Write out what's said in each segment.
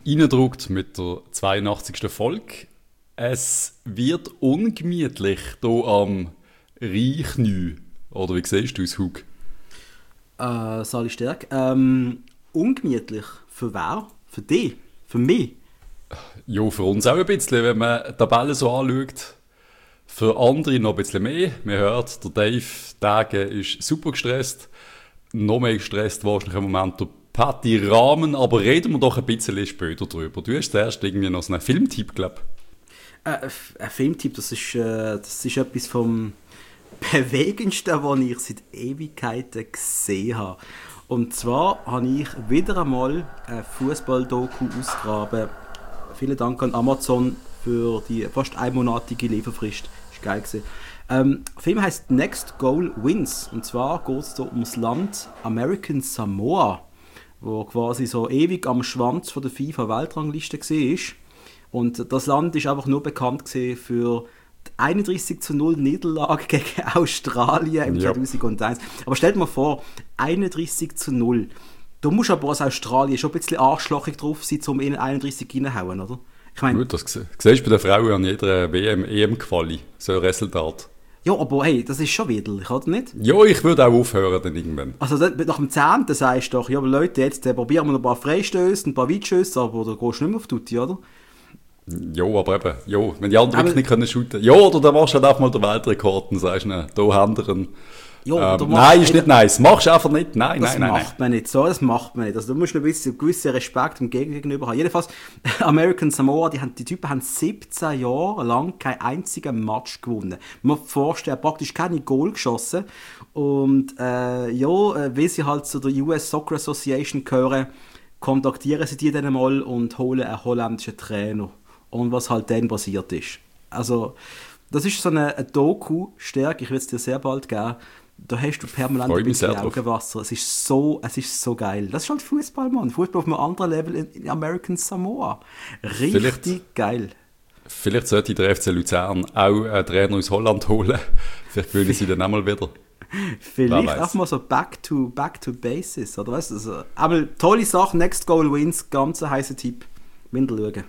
reindrückt mit der 82. Folge. Es wird ungemütlich hier am Rheinknie. Oder wie siehst du es, Hug? Sali Stärk. Ungemütlich. Für wer? Für dich? Für mich? Ja, für uns auch ein bisschen, wenn man die Tabelle so anschaut. Für andere noch ein bisschen mehr. Man hört, der Dave Dage ist super gestresst. Noch mehr gestresst wahrscheinlich im Moment der Patti Rahmen. Aber reden wir doch ein bisschen später drüber. Du hast zuerst irgendwie noch so einen Filmtipp, glaube ich. Ein Filmtipp, das ist etwas vom Bewegendsten, was ich seit Ewigkeiten gesehen habe. Und zwar habe ich wieder einmal ein Fußball-Doku ausgegraben. Vielen Dank an Amazon für die fast einmonatige Lieferfrist. Das war geil gewesen. Der Film heisst Next Goal Wins. Und zwar geht es hier ums Land American Samoa, wo quasi so ewig am Schwanz von der FIFA-Weltrangliste war. Und das Land ist einfach nur bekannt für die 31:0 Niederlage gegen Australien im 2001. Aber stell dir mal vor, 31:0. Du musst aber als Australien schon ein bisschen arschlochig drauf sein, um in 31 reinhauen, oder? Ich meine, gut, das siehst du bei den Frauen an jeder WM, EM-Quali, so ein Resultat. Ja, aber hey, das ist schon widerlich, oder nicht? Ja, ich würde auch aufhören dann irgendwann. Also nach dem 10. sagst du doch, ja, aber Leute, jetzt probieren wir noch ein paar Freistöße, ein paar Weitschüsse, aber da gehst du nicht mehr auf Tutti, oder? Ja, aber eben, ja, wenn die anderen wirklich nicht können shooten. Ja, oder dann machst du halt einfach mal den Weltrekord und sagst, ne, da haben wir einen. Ja, nein, ist nicht nice. Machst du einfach nicht. Nein. Das macht man nicht so, das macht man nicht. Also, du musst ein gewissen Respekt dem Gegenüber haben. Jedenfalls, American Samoa, die Typen haben 17 Jahre lang keinen einzigen Match gewonnen. Man muss sich vorstellen, praktisch keine Goal geschossen. Und wie sie halt zu der US Soccer Association gehören, kontaktieren sie die dann mal und holen einen holländischen Trainer. Und was halt dann passiert ist. Also, das ist so eine Doku-Stärke, ich will es dir sehr bald geben. Da hast du permanent ein bisschen Augenwasser. Es ist so geil. Das ist halt Fußball, Mann. Fußball auf einem anderen Level in American Samoa. Richtig geil. Vielleicht sollte der FC Luzern auch einen Trainer aus Holland holen. Vielleicht gewinnen sie dann auch mal wieder. Vielleicht auch mal so back to basis. Oder weißt du? Also, aber tolle Sache. Next Goal Wins. Ganz ein heißer Tipp. Wieder schauen.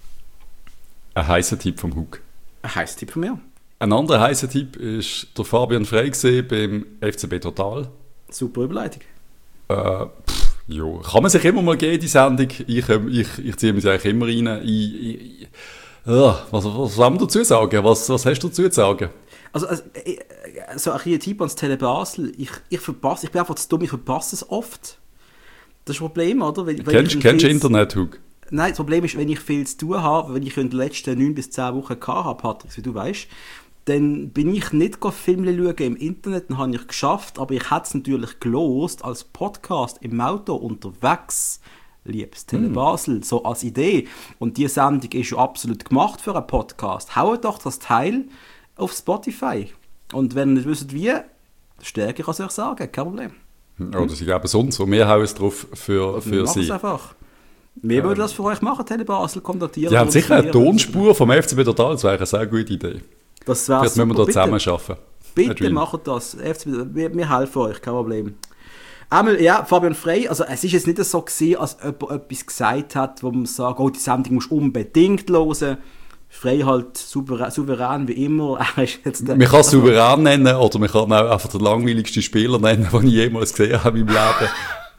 Ein heißer Tipp vom Hug. Ein heißer Tipp von mir. Ein anderer heißer Tipp ist der Fabian Frey beim FCB Total. Super Überleitung. Ja, kann man sich immer mal geben, die Sendung. Ich ziehe mich eigentlich immer rein. Was soll man dazu sagen? Was hast du dazu zu sagen? Also so ein Tipp ans Tele Basel. Ich bin einfach zu dumm, ich verpasse es oft. Das ist ein Problem, oder? Kennst du Internet, Hug? Nein, das Problem ist, wenn ich viel zu tun habe, wenn ich in den letzten 9 bis 10 Wochen hatte, Patrick, wie du weißt, dann bin ich nicht Filme schauen im Internet, dann habe ich geschafft, aber ich hätte es natürlich gelost als Podcast im Auto unterwegs, liebes Tele Basel, so als Idee. Und diese Sendung ist ja absolut gemacht für einen Podcast. Haut doch das Teil auf Spotify. Und wenn ihr nicht wisst wie, Stärke kann ich euch sagen, kein Problem. Oder sie geben es uns und wir hauen es drauf für sie. Es einfach. Wir würden das für euch machen, Tele Basel, kontaktieren. Die haben sicher eine Tonspur vom FCB Total, das wäre eine sehr gute Idee. Das wäre super. Müssen wir da zusammen arbeiten. Bitte macht das. FCB, wir helfen euch, kein Problem. Einmal, ja, Fabian Frey, also es ist jetzt nicht so gewesen, als jemand etwas gesagt hat, wo man sagt, oh, die Sendung musst du unbedingt hören. Frey halt souverän wie immer. Man kann es souverän nennen oder man kann auch einfach den langweiligsten Spieler nennen, den ich jemals gesehen habe in meinem Leben.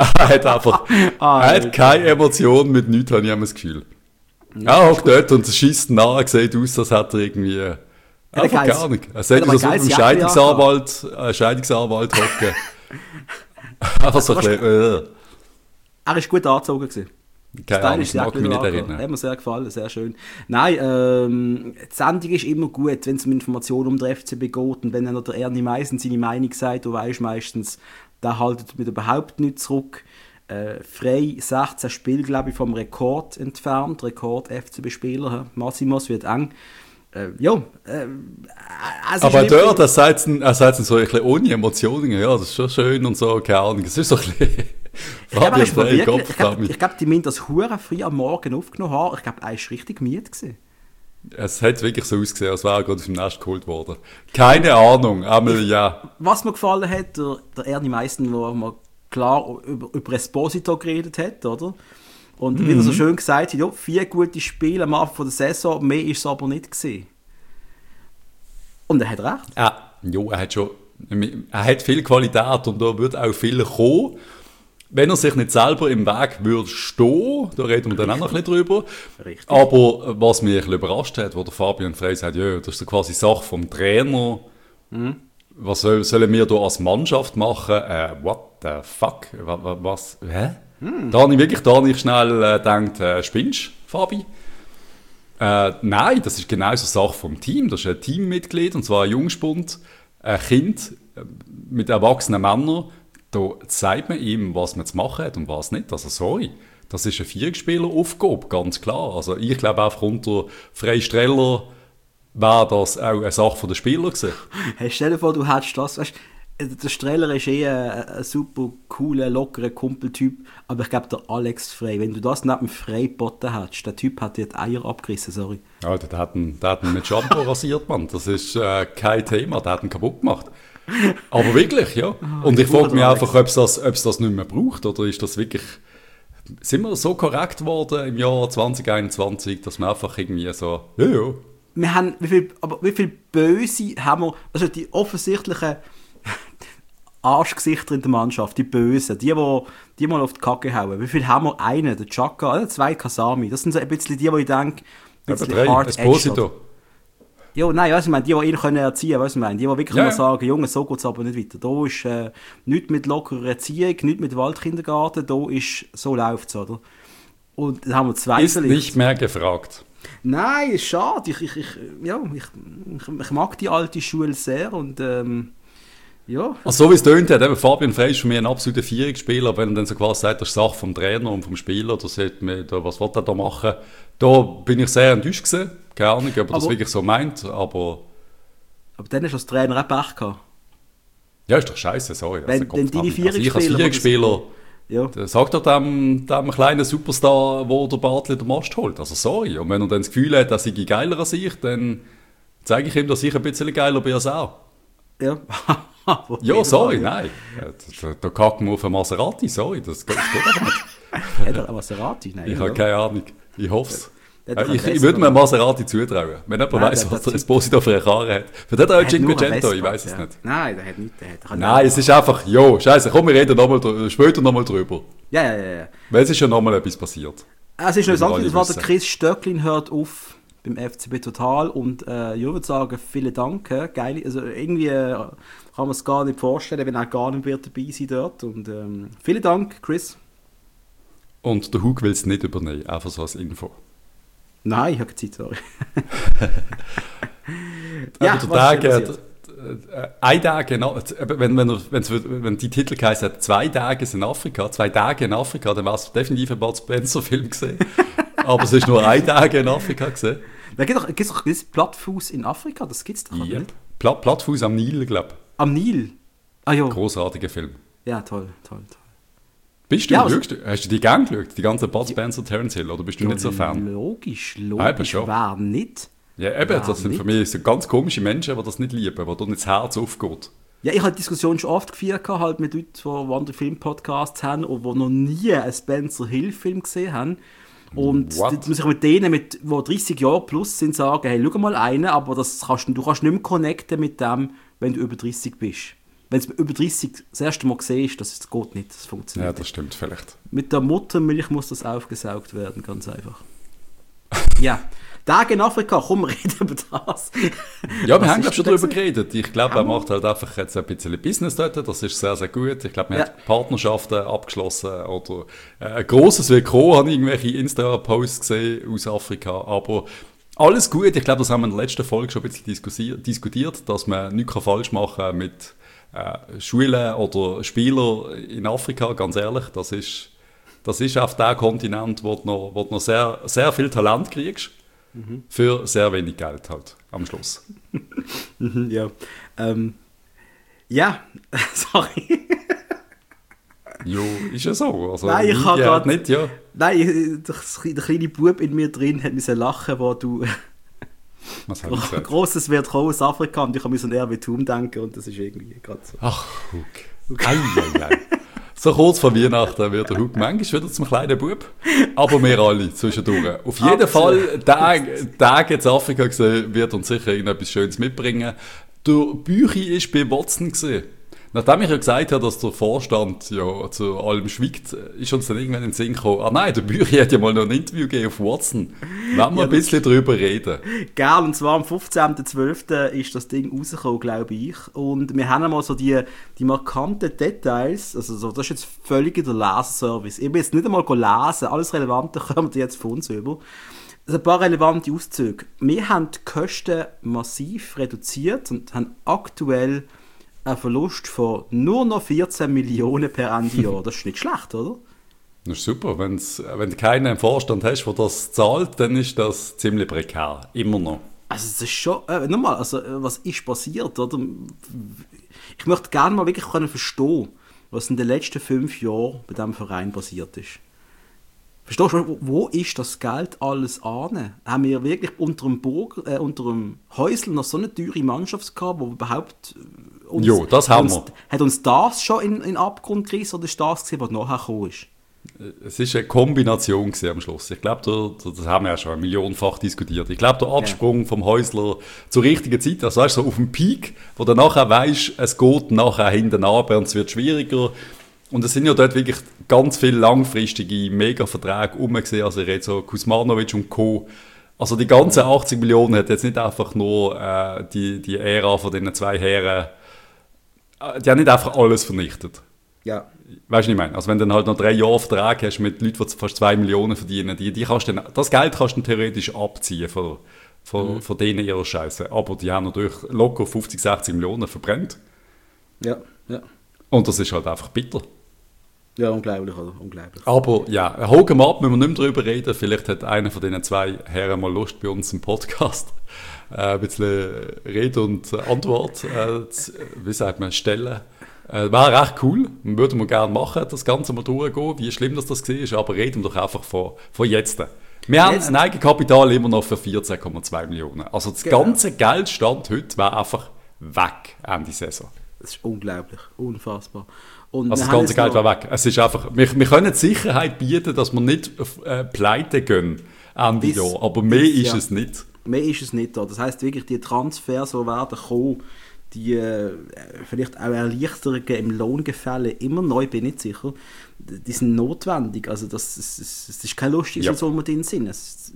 Er hat keine Emotionen mit nichts, habe ich immer das Gefühl. Er hockt dort und schießt nach, sieht aus, als hätte er irgendwie... Einfach gar nicht. Er sieht aus, als würde ein Scheidungsanwalt hocken. Einfach so ein bisschen... Er war gut angezogen gewesen. Keine Ahnung, ich mag mich nicht erinnern. Hat mir sehr gefallen, sehr schön. Nein, die Sendung ist immer gut, wenn es um Informationen um den FCB geht und wenn dann noch der Ernie Meisen seine Meinung sagt, du weißt meistens, der haltet mit überhaupt nichts zurück. Frey 16 Spiele, glaube ich, vom Rekord entfernt. Rekord FCB-Spieler. Massimos wird eng. Aber dort, er sagt es so ein bisschen ohne Emotionen. Ja, das ist schon schön und so, keine Ahnung. Es ist so ein bisschen... Ich glaube, die müssen das hure früh am Morgen aufgenommen haben. Ich glaube, er war richtig müde gewesen. Es hat wirklich so ausgesehen, als wäre er gerade aus dem Nest geholt worden. Keine Ahnung, einmal ja. Was mir gefallen hat, der Ernie Meisen, wo mal klar über Esposito geredet hat, oder? Und wie er so schön gesagt hat, ja, 4 gute Spiele am Anfang der Saison, mehr ist es aber nicht gewesen. Und er hat recht. Er hat viel Qualität und da wird auch viel kommen. Wenn er sich nicht selber im Weg würde stehen, da reden wir dann auch noch ein bisschen drüber. Richtig. Aber was mich ein bisschen überrascht hat, wo der Fabian Frey sagt, ja, das ist so quasi Sache vom Trainer. Was sollen wir da als Mannschaft machen? What the fuck? Was? Hä? Da habe ich schnell gedacht, spinnst, Fabi? Nein, das ist genauso Sache vom Team. Das ist ein Teammitglied, und zwar ein Jungspund, ein Kind mit erwachsenen Männern. Da sagt man ihm, was man zu machen hat und was nicht. Also sorry, das ist eine Vierspieler-Aufgabe, ganz klar. Also ich glaube einfach unter Frey Streller wäre das auch eine Sache der Spieler gewesen. Hey, stell dir vor, du hättest das, weißt, der Streller ist ein super cooler, lockerer Kumpeltyp, aber ich glaube, der Alex Frey, wenn du das neben dem Frey geboten hättest, der Typ hat dir die Eier abgerissen, sorry. Ja, der hat ihn mit Shampoo rasiert, Mann. Das ist kein Thema, der hat ihn kaputt gemacht. Aber wirklich, ja. Und ich frage mich einfach, ob es das nicht mehr braucht, oder ist das wirklich... Sind wir so korrekt geworden im Jahr 2021, dass wir einfach irgendwie so... Ja. Wir haben, wie viel Böse haben wir, also die offensichtlichen Arschgesichter in der Mannschaft, die Bösen, die mal auf die Kacke hauen. Wie viel haben wir? Einen, der Chaka, 2 Kasami. Das sind so ein bisschen die ich denke, ein bisschen 3, Esposito. Ja, nein, weißt du, die ihn können erziehen, weißt du, die wirklich mal sagen, Junge, so geht es aber nicht weiter. Da ist nichts mit lockerer Erziehung, nichts mit Waldkindergarten, da ist, so läuft es, oder? Und dann haben wir 2 Ist nicht mehr gefragt. Nein, ist schade. Ich mag die alte Schule sehr und ja. Also so wie es tönt hat, eben Fabian Frey ist für mich ein absoluter Vierungsspieler, aber wenn er dann so quasi sagt, das ist Sache vom Trainer und vom Spieler, was will er da machen, da bin ich sehr enttäuscht gewesen. Keine Ahnung, ob er das wirklich so meint, aber dann hast du als Trainer auch Pech gehabt. Ja, ist doch scheiße, sorry. Wenn deine Vierungsspieler, ja. Sagt er dem kleinen Superstar, wo der Bartli den Mast holt. Also sorry. Und wenn er dann das Gefühl hat, dass ich geiler als ich, dann zeige ich ihm, dass ich ein bisschen geiler bin als er. Ja. Ja, sorry, nein. Da kacken wir auf einen Maserati, sorry. Das geht einfach nicht. Hat er einen Maserati? Nein. Ich habe keine Ahnung. Ich hoffe es. Ich würde mir einen Maserati zutrauen. Wenn jemand weiss, was der Esposito für eine Karre hat. Für den hat er auch Cinquecento, ich weiss es nicht. Nein, der hat nichts. Nein, es ist einfach, scheiße, komm, wir reden später nochmal drüber. Ja. Weil es ist ja nochmal etwas passiert. Es ist noch gesagt, das war der Chris Stöcklin, hört auf beim FCB Total und ich würde sagen, vielen Dank. Geil, also irgendwie kann man es gar nicht vorstellen, wenn er gar nicht wird dabei sein dort. Und vielen Dank, Chris. Und der Hug will es nicht übernehmen, einfach so als Info. Nein, ich habe keine Zeit, sorry. Ja, ein Tag, wenn die Titel geheißen hat, 2 Tage in Afrika, 2 Tage in Afrika, dann war es definitiv ein Bud Spencer-Film gesehen. Aber es ist nur 1 Tag in Afrika gesehen. Da gibt es doch Plattfuß in Afrika, das gibt es doch ja. nicht. Plattfuß am Nil, glaube ich. Am Nil? Ah ja. Großartiger Film. Ja, toll. Bist du, ja, hast du die gern geschaut, die ganze Bud Spencer, Terence Hill, oder bist du nicht so Fan? Logisch, wer nicht? Ja, eben, das sind für mich so ganz komische Menschen, die das nicht lieben, wo dann das Herz aufgeht. Ja, ich habe die Diskussion schon oft geführt, halt mit Leuten, die andere Filmpodcasts haben und die noch nie einen Spencer Hill-Film gesehen haben. Und muss ich mit denen, die 30 Jahre plus sind, sagen, hey, schau mal einen, aber du kannst nicht mehr connecten mit dem, wenn du über 30 bist. Wenn du über 30 das erste Mal siehst, das geht nicht, das funktioniert. Ja, das stimmt vielleicht. Mit der Muttermilch muss das aufgesaugt werden, ganz einfach. Ja, Tage in Afrika, komm, wir reden über das. Ja, wir haben schon darüber geredet. Ich glaube, er macht halt einfach jetzt ein bisschen Business dort, das ist sehr, sehr gut. Ich glaube, wir haben Partnerschaften abgeschlossen oder ein grosses Willkommen, habe ich irgendwelche Insta-Posts gesehen aus Afrika, aber alles gut. Ich glaube, das haben wir in der letzten Folge schon ein bisschen diskutiert, dass man nichts falsch machen kann mit Schulen oder Spielern in Afrika, ganz ehrlich, das ist auf der Kontinent, wo du noch sehr, sehr viel Talent kriegst, für sehr wenig Geld halt, am Schluss. Ja, sorry. Jo, ist ja so. Also, nein, ich habe gerade nicht, ja. Nein, der kleine Bub in mir drin hat müssen lachen, wo du... Was habe ich gesagt? Grosses wird kommen aus Afrika und ich habe mir so an RW Thum denken und das ist irgendwie gerade so. Ach, okay. Ei. So kurz vor Weihnachten wird der Hug manchmal wieder zum kleinen Bub. Aber wir alle zwischendurch. Auf jeden Fall, Tag jetzt Afrika gesehen, wird uns sicher irgendetwas Schönes mitbringen. Der Büchi ist bei Watson gesehen. Nachdem ich ja gesagt habe, dass der Vorstand ja zu allem schweigt, ist uns dann irgendwann in den Sinn gekommen, nein, der Büchi hat ja mal noch ein Interview gegeben auf Watson. Wollen wir ein bisschen drüber reden? Gell, und zwar am 15.12. ist das Ding rausgekommen, glaube ich. Und wir haben einmal so die markanten Details, also so, das ist jetzt völlig der Leseservice. Ich bin jetzt nicht einmal lesen, alles Relevante kommt jetzt von uns über. Also ein paar relevante Auszüge. Wir haben die Kosten massiv reduziert und haben aktuell einen Verlust von nur noch 14 Millionen per Ende Jahr. Das ist nicht schlecht, oder? Das ist super. Wenn du keinen im Vorstand hast, der das zahlt, dann ist das ziemlich prekär. Immer noch. Also es ist schon... nochmal, also was ist passiert, oder? Ich möchte gerne mal wirklich verstehen, was in den letzten 5 Jahren bei diesem Verein passiert ist. Verstehst du, wo ist das Geld alles an? Haben wir wirklich unter dem Häusl noch so eine teure Mannschaft gehabt, wo überhaupt das haben wir. Hat uns das schon in den Abgrund gerissen oder ist das gewesen, was nachher gekommen ist? Es war eine Kombination am Schluss. Ich glaube, das haben wir ja schon millionenfach diskutiert. Ich glaube, der Absprung vom Häusler zur richtigen Zeit, also weißt du, so auf dem Peak, wo du nachher weisst, es geht nachher hinten runter und es wird schwieriger. Und es sind ja dort wirklich ganz viele langfristige Mega-Verträge rumgesehen. Also ich rede so Kuzmanovic und Co. Also die ganzen 80 Millionen hat jetzt nicht einfach nur die Ära von diesen zwei Herren, die haben nicht einfach alles vernichtet. Ja. Weißt du, was ich meine? Also wenn du dann halt noch 3 Jahre Vertrag hast mit Leuten, die fast 2 Millionen verdienen, das Geld kannst du theoretisch abziehen von denen ihrer Scheiße. Aber die haben natürlich locker 50, 60 Millionen verbrennt. Ja. Und das ist halt einfach bitter. Ja, unglaublich, oder? Unglaublich. Aber ja, hocken wir ab, müssen wir nicht mehr drüber reden. Vielleicht hat einer von diesen 2 Herren mal Lust, bei uns im Podcast ein bisschen Rede und Antwort stellen. Wäre recht cool, würden wir gerne machen, das Ganze mal durchgehen, wie schlimm das war, aber reden wir doch einfach von jetzt. Wir haben ein Eigenkapital immer noch für 14,2 Millionen. Also das ganze Geldstand heute wäre einfach weg Ende Saison. Das ist unglaublich, unfassbar. Und also das ganze Geld war weg. Es ist einfach, wir können die Sicherheit bieten, dass wir nicht pleite gehen Ende Jahr, aber mehr ist es nicht. Mehr ist es nicht da. Das heisst wirklich, die Transfers, die werden kommen, die vielleicht auch Erleichterungen im Lohngefälle, immer neu, bin ich nicht sicher, die sind notwendig. Also das ist kein lustiges, wo wir drin sind.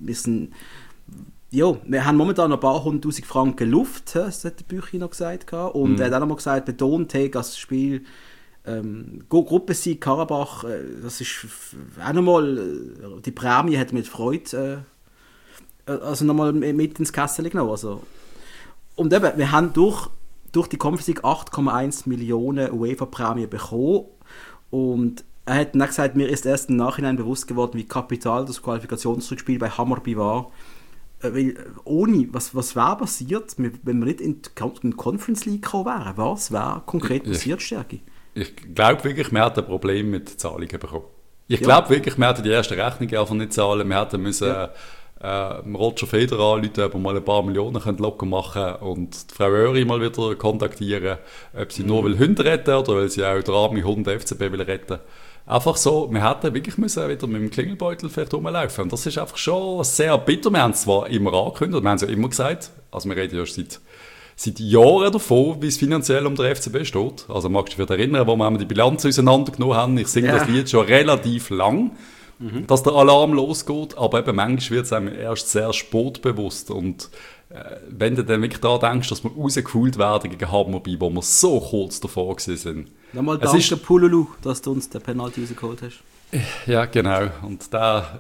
Wir haben momentan noch ein paar 100'000 Franken Luft, das hat der Büchi noch gesagt. Und er hat auch noch mal gesagt, betont, das Spiel Gruppensieg Karabach, das ist auch nochmal, die Prämie hat mit Freude also nochmal mit ins Kessel genommen. Also. Und eben, wir haben durch die Conference League 8,1 Millionen UEFA-Prämie bekommen. Und er hat dann gesagt, mir ist erst im Nachhinein bewusst geworden, wie kapital das Qualifikationsrückspiel bei Hammarby war. Weil was wäre passiert, wenn wir nicht in die Conference League gekommen wären? Was wäre konkret passiert, Stärke? Ich glaube wirklich, wir hatten ein Problem mit Zahlungen bekommen. Ich glaube wirklich, wir hatten die erste Rechnung einfach nicht zahlen. Wir hätten müssen Roger Federer anrufen, ob wir mal ein paar Millionen locker machen können und die Frau Öri mal wieder kontaktieren, ob sie nur Hunde retten oder weil sie auch den armen Hund FCB will retten. Einfach so, wir hätten wirklich müssen wieder mit dem Klingelbeutel vielleicht rumlaufen. Und das ist einfach schon sehr bitter. Wir haben es zwar immer angekündigt, wir haben es ja immer gesagt, also wir reden ja seit Jahren davon, wie es finanziell um den FCB steht. Also magst du dich erinnern, wo wir die Bilanz auseinandergenommen haben. Ich singe das Lied schon relativ lang, dass der Alarm losgeht, aber eben manchmal wird es einem erst sehr sportbewusst. Und wenn du dann wirklich daran denkst, dass wir rausgeholt werden gegen Hammarby, wo wir so kurz davor waren. Nochmal danke Pululu, dass du uns den Penalty rausgeholt hast. Ja, genau. Und der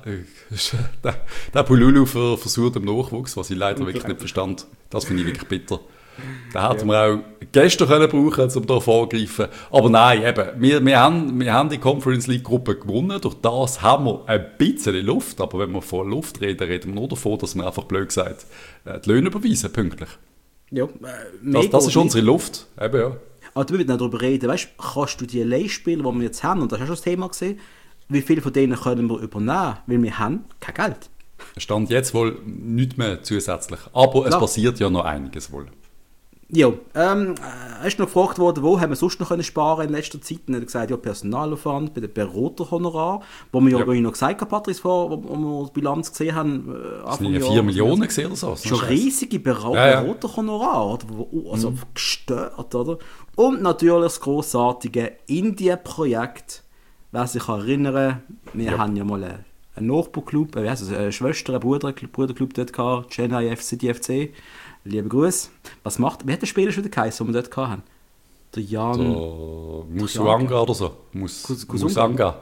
Pululu versucht im Nachwuchs, was ich leider wirklich nicht verstand. Das finde ich wirklich bitter. Den hätten wir auch gestern brauchen können, um da vorzugreifen. Aber nein, eben, wir haben die Conference League Gruppe gewonnen. Durch das haben wir ein bisschen Luft. Aber wenn wir von Luft reden, reden wir nur davon, dass wir einfach blöd gesagt die Löhne überweisen, pünktlich. Ja, das ist unsere Luft. Eben, ja. Aber wir müssen nicht darüber reden. Weißt, kannst du die Leihspieler, die wir jetzt haben, und das hast du schon das Thema gesehen, wie viele von denen können wir übernehmen? Weil wir haben kein Geld. Stand jetzt wohl nichts mehr zusätzlich. Aber es passiert ja noch einiges wohl. Ja, hast du noch gefragt worden, wo haben wir sonst noch können sparen in letzter Zeit? Und er hat gesagt, ja, Personalaufwand bei den Beraterhonorar, wo wir ja, wie ich noch gesagt habe, Patrice, wo wir die Bilanz gesehen haben. Das sind ja 4 Millionen gesehen oder so. Schon riesige Beraterhonorar, also gestört, oder? Und natürlich das grossartige Indien-Projekt, wer sich erinnern, wir haben ja mal einen Nachbarclub, einen Schwester-, einen Bruderclub dort gehabt, Chennai FC. Liebe Grüße. Wie hat der Spieler schon geheißen, den wir dort hatten? Der Jan... So, Musanga oder so. Musanga.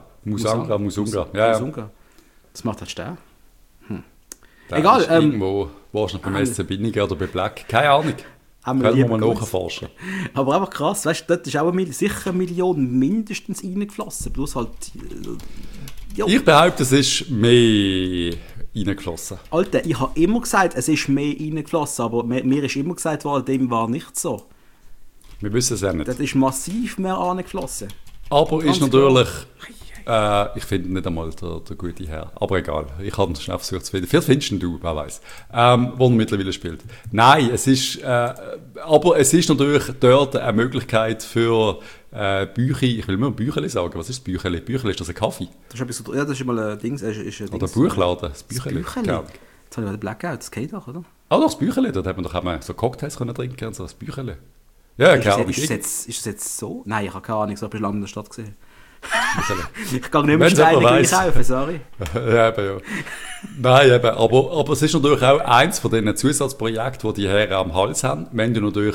Ja. Das macht halt Stern. Egal. Irgendwo wahrscheinlich beim SC Binnigen oder bei Black. Keine Ahnung. Können wir mal nachforschen. Aber einfach krass, weißt du, dort ist auch sicher 1 Million mindestens reingeflossen. Bloß halt... Ich behaupte, es ist mehr reingeflossen. Alter, ich habe immer gesagt, es ist mehr reingeflossen, aber mir ist immer gesagt worden, dem war nicht so. Wir wissen es ja nicht. Das ist massiv mehr reingeflossen. Aber ist natürlich... ich finde nicht einmal der gute Herr. Aber egal, ich habe es schnell versucht zu finden. Vielleicht findest du, wer weiß, wo er mittlerweile spielt. Nein, es ist... aber es ist natürlich dort eine Möglichkeit für... Büchi, ich will immer Bücheli sagen. Was ist das Bücheli? Bücheli, ist das ein Kaffee? Das ist mal ein Ding. Oder ein Buchladen. Das Bücheli. Jetzt habe ich mal den Blackout, das geht doch, oder? Doch, das Bücheli. Dort hat man doch so Cocktails können trinken und so, das Bücheli. Ja, keine Ahnung. Ist das jetzt so? Nein, ich habe keine Ahnung, ich habe lange in der Stadt gesehen. Ich kann nicht mehr Steine kaufen, sorry. Ja. Nein, eben, aber es ist natürlich auch eins von diesen Zusatzprojekten, die die Herren am Hals haben. Wenn du natürlich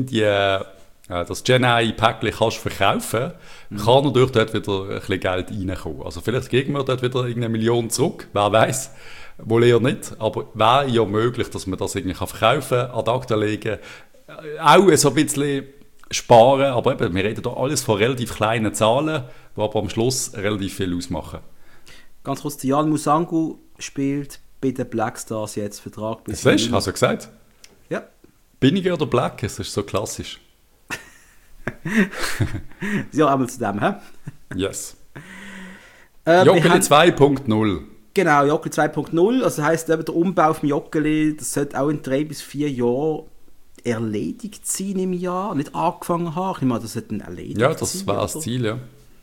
das Chennai-Päckchen kannst verkaufen, kann natürlich dort wieder ein bisschen Geld reinkommen. Also vielleicht kriegen wir dort wieder 1 Million zurück, wer weiß. Wohl eher nicht, aber wäre ja möglich, dass man das irgendwie verkaufen kann, ad acta legen, auch so ein bisschen sparen, aber eben, wir reden da alles von relativ kleinen Zahlen, die aber am Schluss relativ viel ausmachen. Ganz kurz, Jan Musangu spielt bei den Black Stars jetzt Vertrag bis... Das hast du gesagt? Ja. Binniger oder Black? Das ist so klassisch. Ja, einmal zu dem, hä? Yes. Joggeli 2.0. Genau, Joggeli 2.0. Also das heisst, eben der Umbau vom Joggeli, das sollte auch in 3 bis 4 Jahren erledigt sein im Jahr. Nicht angefangen haben. Ich meine, das sollte erledigt sein. Ja, das war das Ziel, ja.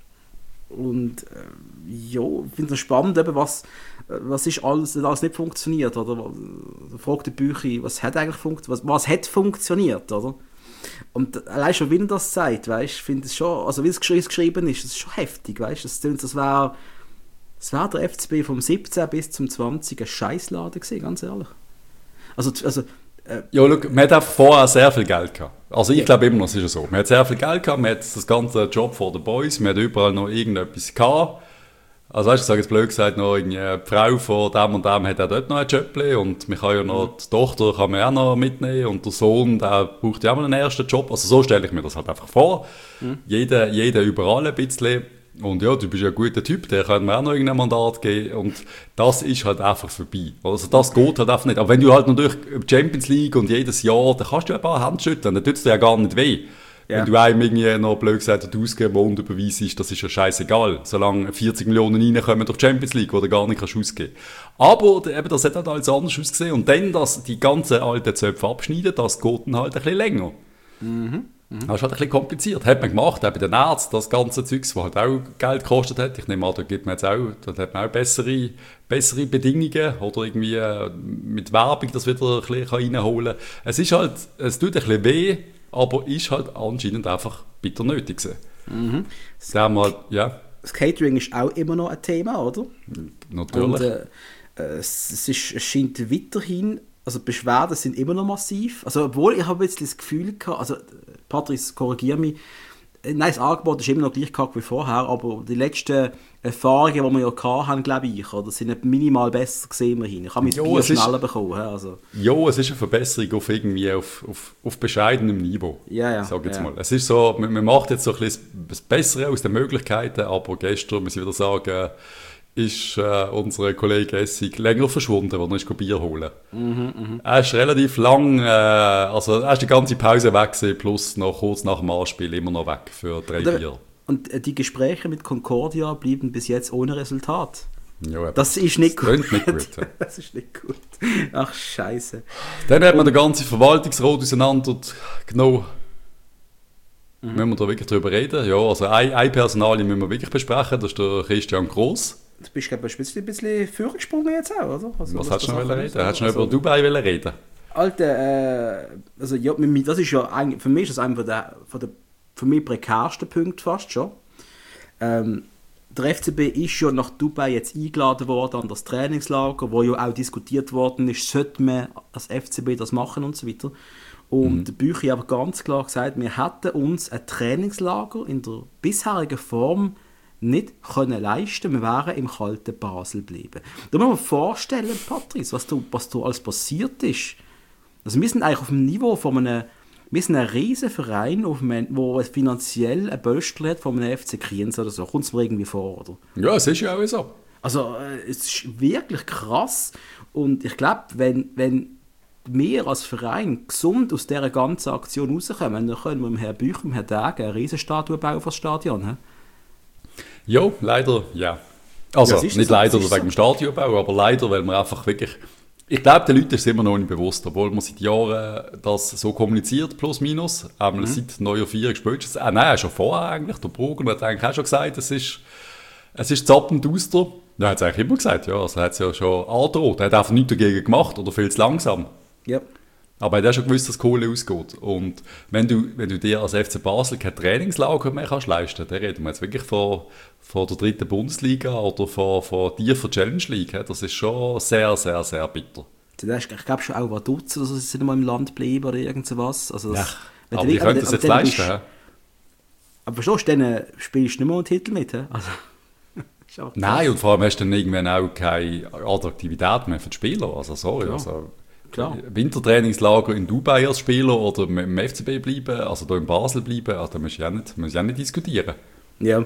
Und ja, ich finde es spannend, eben, was ist alles nicht funktioniert. Oder? Da fragt der Büchi, was hat eigentlich funktioniert? Was hat funktioniert, oder? Und allein schon, wie er das sagt, weißt, ich finde es schon, also wie es geschrieben ist, das ist schon heftig, weißt, das klingt, das wäre der FCB vom 17 bis zum 20 ein Scheissladen gewesen, ganz ehrlich. Also ja, schau, man hat einfach vorher sehr viel Geld gehabt. Also ich glaube immer noch, es ist ja so. Man hat sehr viel Geld gehabt, man hat das ganze Job for the Boys, man hat überall noch irgendetwas gehabt. Also weißt du, ich sage jetzt blöd gesagt, noch die Frau von dem und dem hat auch dort noch ein Job und man kann ja noch, die Tochter kann man auch noch mitnehmen und der Sohn, der braucht ja auch mal einen ersten Job. Also so stelle ich mir das halt einfach vor. Jeder überall ein bisschen. Und ja, du bist ja ein guter Typ, der kann mir auch noch irgendein Mandat geben und das ist halt einfach vorbei. Also das geht halt einfach nicht. Aber wenn du halt natürlich Champions League und jedes Jahr, dann kannst du ein paar Hände schütteln, dann tut es dir ja gar nicht weh. Ja. Wenn du einem irgendwie noch blöd gesagt ausgeben und überweisst, das ist ja scheißegal, solange 40 Millionen reinkommen durch Champions League, wo du gar nicht ausgeben kannst. Aber eben, das hat halt alles anders ausgesehen und dann die ganzen alten Zöpfe abschneiden, das geht dann halt ein bisschen länger. Das ist halt ein bisschen kompliziert. Hat man gemacht, auch bei den Ärzten, das ganze Zeugs, das halt auch Geld gekostet hat. Ich nehme an, da hat man auch bessere Bedingungen oder irgendwie mit Werbung das wieder ein bisschen reinholen kann. Es ist halt, es tut ein bisschen weh, aber ist halt anscheinend einfach bitter nötig gewesen. Das Catering ist auch immer noch ein Thema, oder? Natürlich. Und, es scheint weiterhin, also die Beschwerden sind immer noch massiv. Also obwohl ich habe jetzt das Gefühl gehabt, also Patrice, korrigiere mich, nein, das Angebot ist immer noch gleich wie vorher, aber die letzten Erfahrungen, die wir ja hatten, glaube ich, oder, sind minimal besser gesehen immerhin. Ich habe mein Bier schneller bekommen. Also. Ja, es ist eine Verbesserung auf bescheidenem Niveau, sage ich jetzt mal. Es ist so, man macht jetzt so ein bisschen das Bessere aus den Möglichkeiten, aber gestern, muss ich wieder sagen, ist unser Kollege Essig länger verschwunden, als er Bier holen. Er ist relativ lang, also er ist die ganze Pause weg gewesen, plus noch kurz nach dem Anspiel immer noch weg für 3 Bier. Und die Gespräche mit Concordia blieben bis jetzt ohne Resultat. Ja, das ist nicht gut. Nicht gut ja. Das ist nicht gut. Ach, Scheiße. Dann hat man den ganzen Verwaltungsrat auseinandergenommen. Müssen wir da wirklich drüber reden? Ja, also ein Personal müssen wir wirklich besprechen, das ist der Christian Gross. Du bist, glaube ich, ein bisschen vorgesprungen jetzt auch, oder? Also, was hättest du noch reden? Hättest du noch über Dubai reden? Alter, also ja, das ist ja eigentlich, für mich ist das einer von der für mich prekärsten Punkte fast schon. Der FCB ist ja nach Dubai jetzt eingeladen worden an das Trainingslager, wo ja auch diskutiert worden ist, sollte man als FCB das machen und so weiter. Und der Büchi hat aber ganz klar gesagt, wir hätten uns ein Trainingslager in der bisherigen Form nicht können leisten. Wir wären im kalten Basel geblieben. Da muss man vorstellen, Patrice, was da alles passiert ist. Also wir sind eigentlich auf dem Niveau von einem, wir sind ein riesen Verein, der finanziell ein Böstl hat von einem FC Kriens oder so. Kommt es mir irgendwie vor, oder? Ja, es ist ja auch so. Also es ist wirklich krass. Und ich glaube, wenn wir als Verein gesund aus dieser ganzen Aktion rauskommen, dann können wir dem Herrn Bücher, dem Herrn Degen eine Riesenstatue bauen für das Stadion. He? Ja, leider, ja. Also, ja, nicht leider wegen dem Stadionbau, aber leider, weil wir einfach wirklich... Ich glaube, den Leuten ist es immer noch nicht bewusst, obwohl man seit Jahren das so kommuniziert, plus minus. Seit neuer Vierung spätestens. Nein, schon vorher eigentlich. Der Brugger hat eigentlich auch schon gesagt, es ist zappend auster. Ja, hat es eigentlich immer gesagt, ja. Also, er hat es ja schon angedroht. Er hat einfach nichts dagegen gemacht oder viel zu langsam. Ja. Aber er hat auch schon gewusst, dass Kohle ausgeht. Und wenn du dir als FC Basel kein Trainingslager mehr kannst leisten, dann reden wir jetzt wirklich von der 3. Bundesliga oder von tiefer Challenge League. Das ist schon sehr, sehr, sehr bitter. Ich glaube schon auch Vaduz, oder so, sie sind mal im Land bleiben oder irgend sowas. Also ja, aber die können das jetzt leisten. Aber verstehst du, dann spielst du nicht mehr einen Titel mit. Also, nein, und vor allem hast du dann irgendwann auch keine Attraktivität mehr für die Spieler. Also sorry, klar. Wintertrainingslager in Dubai als Spieler oder im FCB bleiben, also hier in Basel bleiben, da müssen wir ja nicht diskutieren. Ja.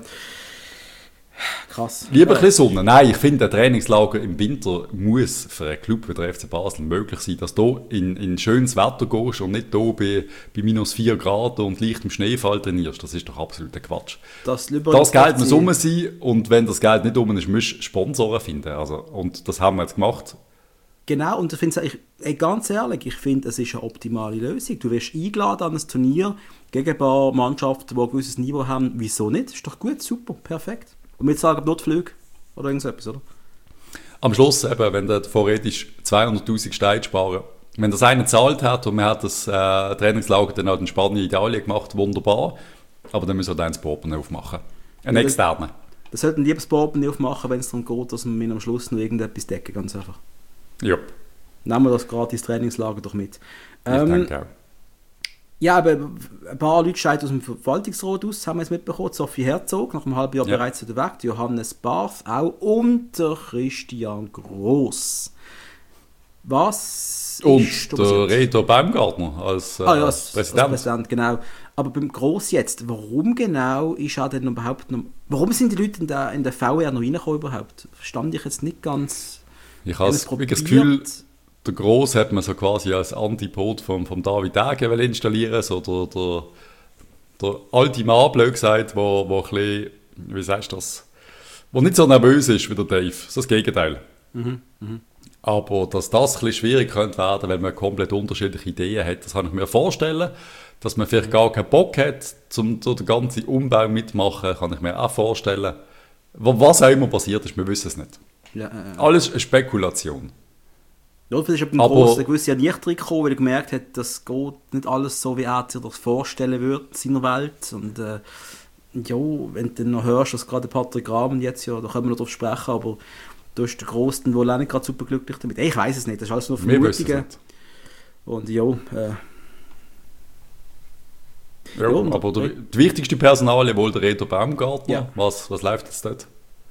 Krass. Lieber ein bisschen Sonne. Nein, ich finde, ein Trainingslager im Winter muss für einen Club wie der FC Basel möglich sein, dass du in schönes Wetter gehst und nicht hier bei minus 4 Grad und leichtem Schneefall trainierst. Das ist doch absoluter Quatsch. Das Geld muss rum sein und wenn das Geld nicht rum ist, musst du Sponsoren finden. Also, und das haben wir jetzt gemacht. Genau, und ich finde es, ganz ehrlich, ich finde, es ist eine optimale Lösung. Du wirst eingeladen an ein Turnier gegen ein paar Mannschaften, die ein gewisses Niveau haben. Wieso nicht? Das ist doch gut, super, perfekt. Und wir sagen Notflüge oder irgendetwas, oder? Am Schluss, eben, wenn du theoretisch 200'000 Steine sparen, wenn das einer gezahlt hat und man hat das Trainingslager dann auch in Spanien, Italien gemacht, wunderbar, aber dann müssen wir dann das Portemonnaie aufmachen. Ein externer. Das sollten die das Portemonnaie aufmachen, wenn es darum geht, dass wir am Schluss noch irgendetwas decken, ganz einfach. Ja. Nehmen wir das gratis Trainingslager doch mit. Ich denke auch. Ja, aber ein paar Leute scheiden aus dem Verwaltungsrat aus, haben wir jetzt mitbekommen. Sophie Herzog, nach einem halben Jahr bereits wieder weg. Johannes Barth auch und der Christian Gross. Was und ist der Reto Baumgartner als Präsident. Als Präsident, genau. Aber beim Gross jetzt, warum genau ist er denn überhaupt noch... Warum sind die Leute in der VR noch reingekommen überhaupt? Verstand ich jetzt nicht ganz... Ich habe das Gefühl, der Gross hat man so quasi als Antipod vom David Degen installieren, so der alte Mann, blöd gesagt, wo ein bisschen, wie sagst du das, wo nicht so nervös ist wie der Dave, so das Gegenteil. Aber dass das ein bisschen schwierig könnte werden, wenn man komplett unterschiedliche Ideen hat, das kann ich mir vorstellen. Dass man vielleicht gar keinen Bock hat, um den ganzen Umbau mitmachen, kann ich mir auch vorstellen. Was auch immer passiert ist, wir wissen es nicht. Alles eine Spekulation. Ja, vielleicht ist beim Gross eine gewisse Ernüchterung gekommen, weil er gemerkt hat, das geht nicht alles so, wie er sich das vorstellen würde in seiner Welt. Und ja, wenn du dann noch hörst, dass gerade Patrick Rahmen jetzt, ja, da können wir noch drauf sprechen, aber da ist der Gross dann wohl auch nicht gerade super glücklich damit. Ich weiß es nicht, das ist alles nur Vermutungen. Und ja, aber die wichtigste Personalie wohl der Reto Baumgartner. Ja. Was läuft jetzt dort?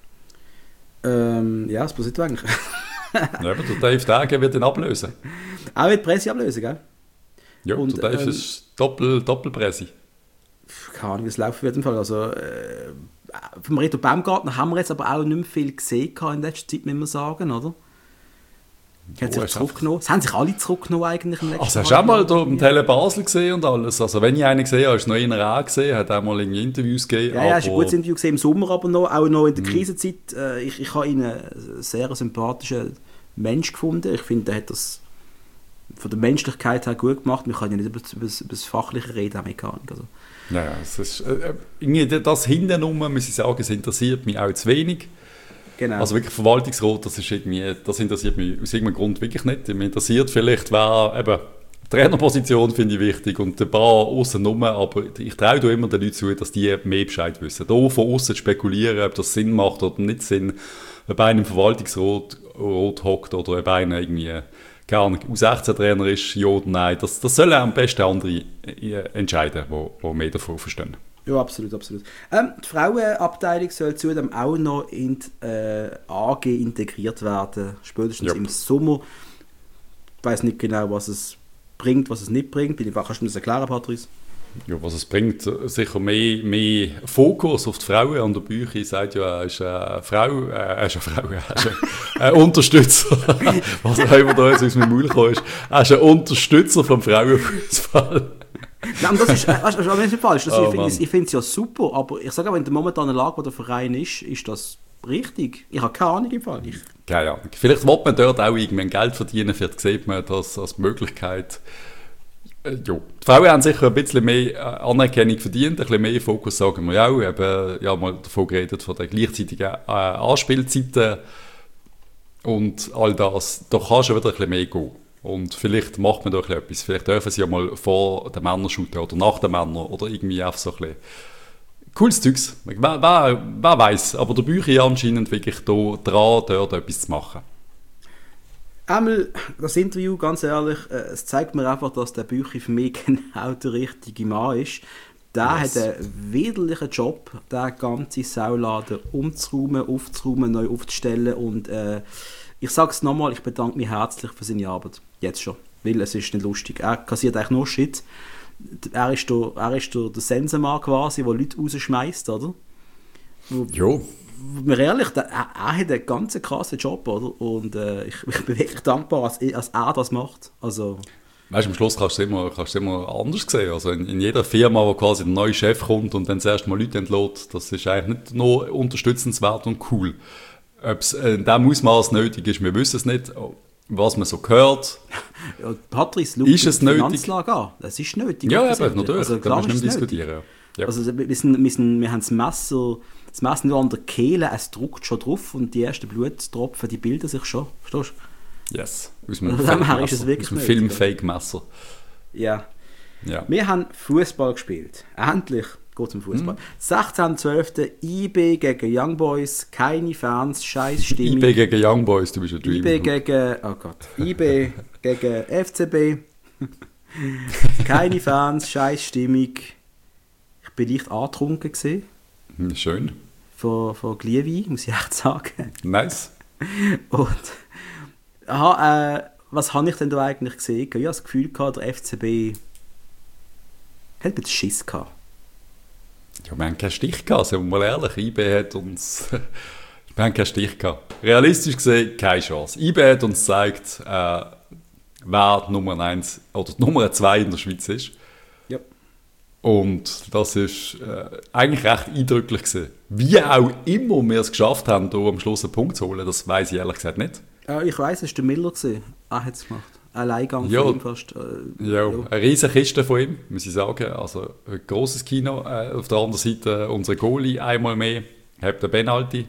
Ja, das passiert eigentlich. Ja, aber der Dave Degen wird ihn ablösen. Auch mit Presse ablösen, gell? Ja, und der Dave ist Doppelpresse. Keine Ahnung, wie es laufen wird im Fall. Also, vom Reto Baumgartner haben wir jetzt aber auch nicht mehr viel gesehen in letzter Zeit, müssen wir sagen, oder? Hat sich zurückgenommen. Es haben sich alle zurückgenommen eigentlich im letzten Also hast du auch mal da im Tele Basel gesehen und alles? Also wenn ich einen gesehen habe, ist es noch einer auch gesehen, hat auch mal irgendwie Interviews gegeben. Ja, es ist ein gutes Interview gesehen, im Sommer aber noch, auch noch in der Krisenzeit. Ich habe ihn einen sehr sympathischen Mensch gefunden. Ich finde, er hat das von der Menschlichkeit her gut gemacht. Wir können ja nicht über das Fachliche reden, auch Mechanik. Also. Ja, es ist, das hintenrum, muss ich sagen, es interessiert mich auch zu wenig. Genau. Also wirklich Verwaltungsrat, das interessiert mich aus irgendeinem Grund wirklich nicht. Mich interessiert vielleicht, wer eben Trainerposition finde ich wichtig und ein paar aussen rum, aber ich traue immer den Leuten zu, dass die mehr Bescheid wissen. Da von außen spekulieren, ob das Sinn macht oder nicht Sinn, ob einer im Verwaltungsrat hockt oder ob einer irgendwie keine Ahnung, U16-Trainer ist, ja oder nein. Das sollen am besten andere entscheiden, die mehr davon verstehen. Ja, absolut, absolut. Die Frauenabteilung soll zudem auch noch in die AG integriert werden, spätestens im Sommer. Ich weiss nicht genau, was es bringt, was es nicht bringt. Kannst du mir das erklären, Patrice? Ja, was es bringt, sicher mehr Fokus auf die Frauen. An der Bücher sagt ja, er ist eine Frau, er ist ein Unterstützer. Was auch immer da jetzt aus meinem Maul gekommen ist. Er ist ein Unterstützer vom Frauenfußball. Nein, das ist nicht falsch. Ich finde es ja super, aber ich sage auch, in der momentanen Lage, wo der Verein ist das richtig. Ich habe keine Ahnung im Fall. Keine Ahnung. Vielleicht will man dort auch irgendwann Geld verdienen, vielleicht sieht man das als Möglichkeit. Ja. Die Frauen haben sicher ein bisschen mehr Anerkennung verdient, ein bisschen mehr Fokus, sagen wir ja auch. Eben, ja, mal davon geredet, von den gleichzeitigen Anspielzeiten und all das. Da kann schon wieder ein bisschen mehr gehen. Und vielleicht macht man da etwas. Vielleicht dürfen sie ja mal vor den Männern shooten oder nach den Männern oder irgendwie einfach so ein bisschen cooles Zeugs. Wer weiß. Aber der Bücher anscheinend wirklich da dran, dort etwas zu machen. Einmal das Interview, ganz ehrlich, es zeigt mir einfach, dass der Bücher für mich genau der richtige Mann ist. Der hat einen widerlichen Job, den ganzen Sauladen umzuräumen, aufzuräumen, neu aufzustellen. Und ich sage es nochmal, ich bedanke mich herzlich für seine Arbeit. Jetzt schon. Weil es ist nicht lustig. Er kassiert eigentlich nur Shit. Er ist der Sensenmann quasi, der Leute rausschmeißt, oder? Jo. Mir ehrlich, er hat einen ganz krassen Job, oder? Und ich bin wirklich dankbar, als er das macht. Also, weißt du, am Schluss kannst du es immer anders sehen. Also in jeder Firma, wo quasi der neue Chef kommt und dann zuerst mal Leute entlässt, das ist eigentlich nicht nur unterstützenswert und cool. Ob es in diesem Ausmaß nötig ist, wir wissen es nicht. Was man so hört, ja, Patrice, ist es nötig? Finanzlage an. Das ist nötig. Ja, eben, natürlich. Also, da musst du nicht diskutieren. Ja. Also, wir haben das Messer nur an der Kehle, es druckt schon drauf und die ersten Bluttropfen, die bilden sich schon. Verstehst du? Yes. Aus dem Film-Fake-Messer. Ja. Wir haben Fußball gespielt. Endlich geht zum Fußball. 16.12. IB gegen Young Boys, keine Fans, scheiß Stimmung. IB gegen Young Boys, du bist ein Dream. IB gegen FCB, keine Fans, scheiß Stimmung. Ich bin leicht angetrunken gewesen. Schön. Von Glühwein, muss ich echt sagen. Nice. Und was habe ich denn da eigentlich gesehen? Ich habe das Gefühl gehabt, der FCB hat ein bisschen Schiss gehabt. Ja, wir haben keinen Stich gehabt, sind wir mal ehrlich. IB hat uns... wir haben keinen Stich gehabt. Realistisch gesehen, keine Chance. IB hat uns gezeigt, wer die Nummer 1 oder die Nummer 2 in der Schweiz ist. Ja. Und das ist eigentlich recht eindrücklich gewesen. Wie auch immer wir es geschafft haben, hier am Schluss einen Punkt zu holen, das weiss ich ehrlich gesagt nicht. Ich weiss, es war der Miller. Er hat es gemacht. Alleingang von ihm fast. Eine riesige Kiste von ihm, muss ich sagen. Also ein grosses Kino. Auf der anderen Seite unser Goalie einmal mehr. Habt den Penalty.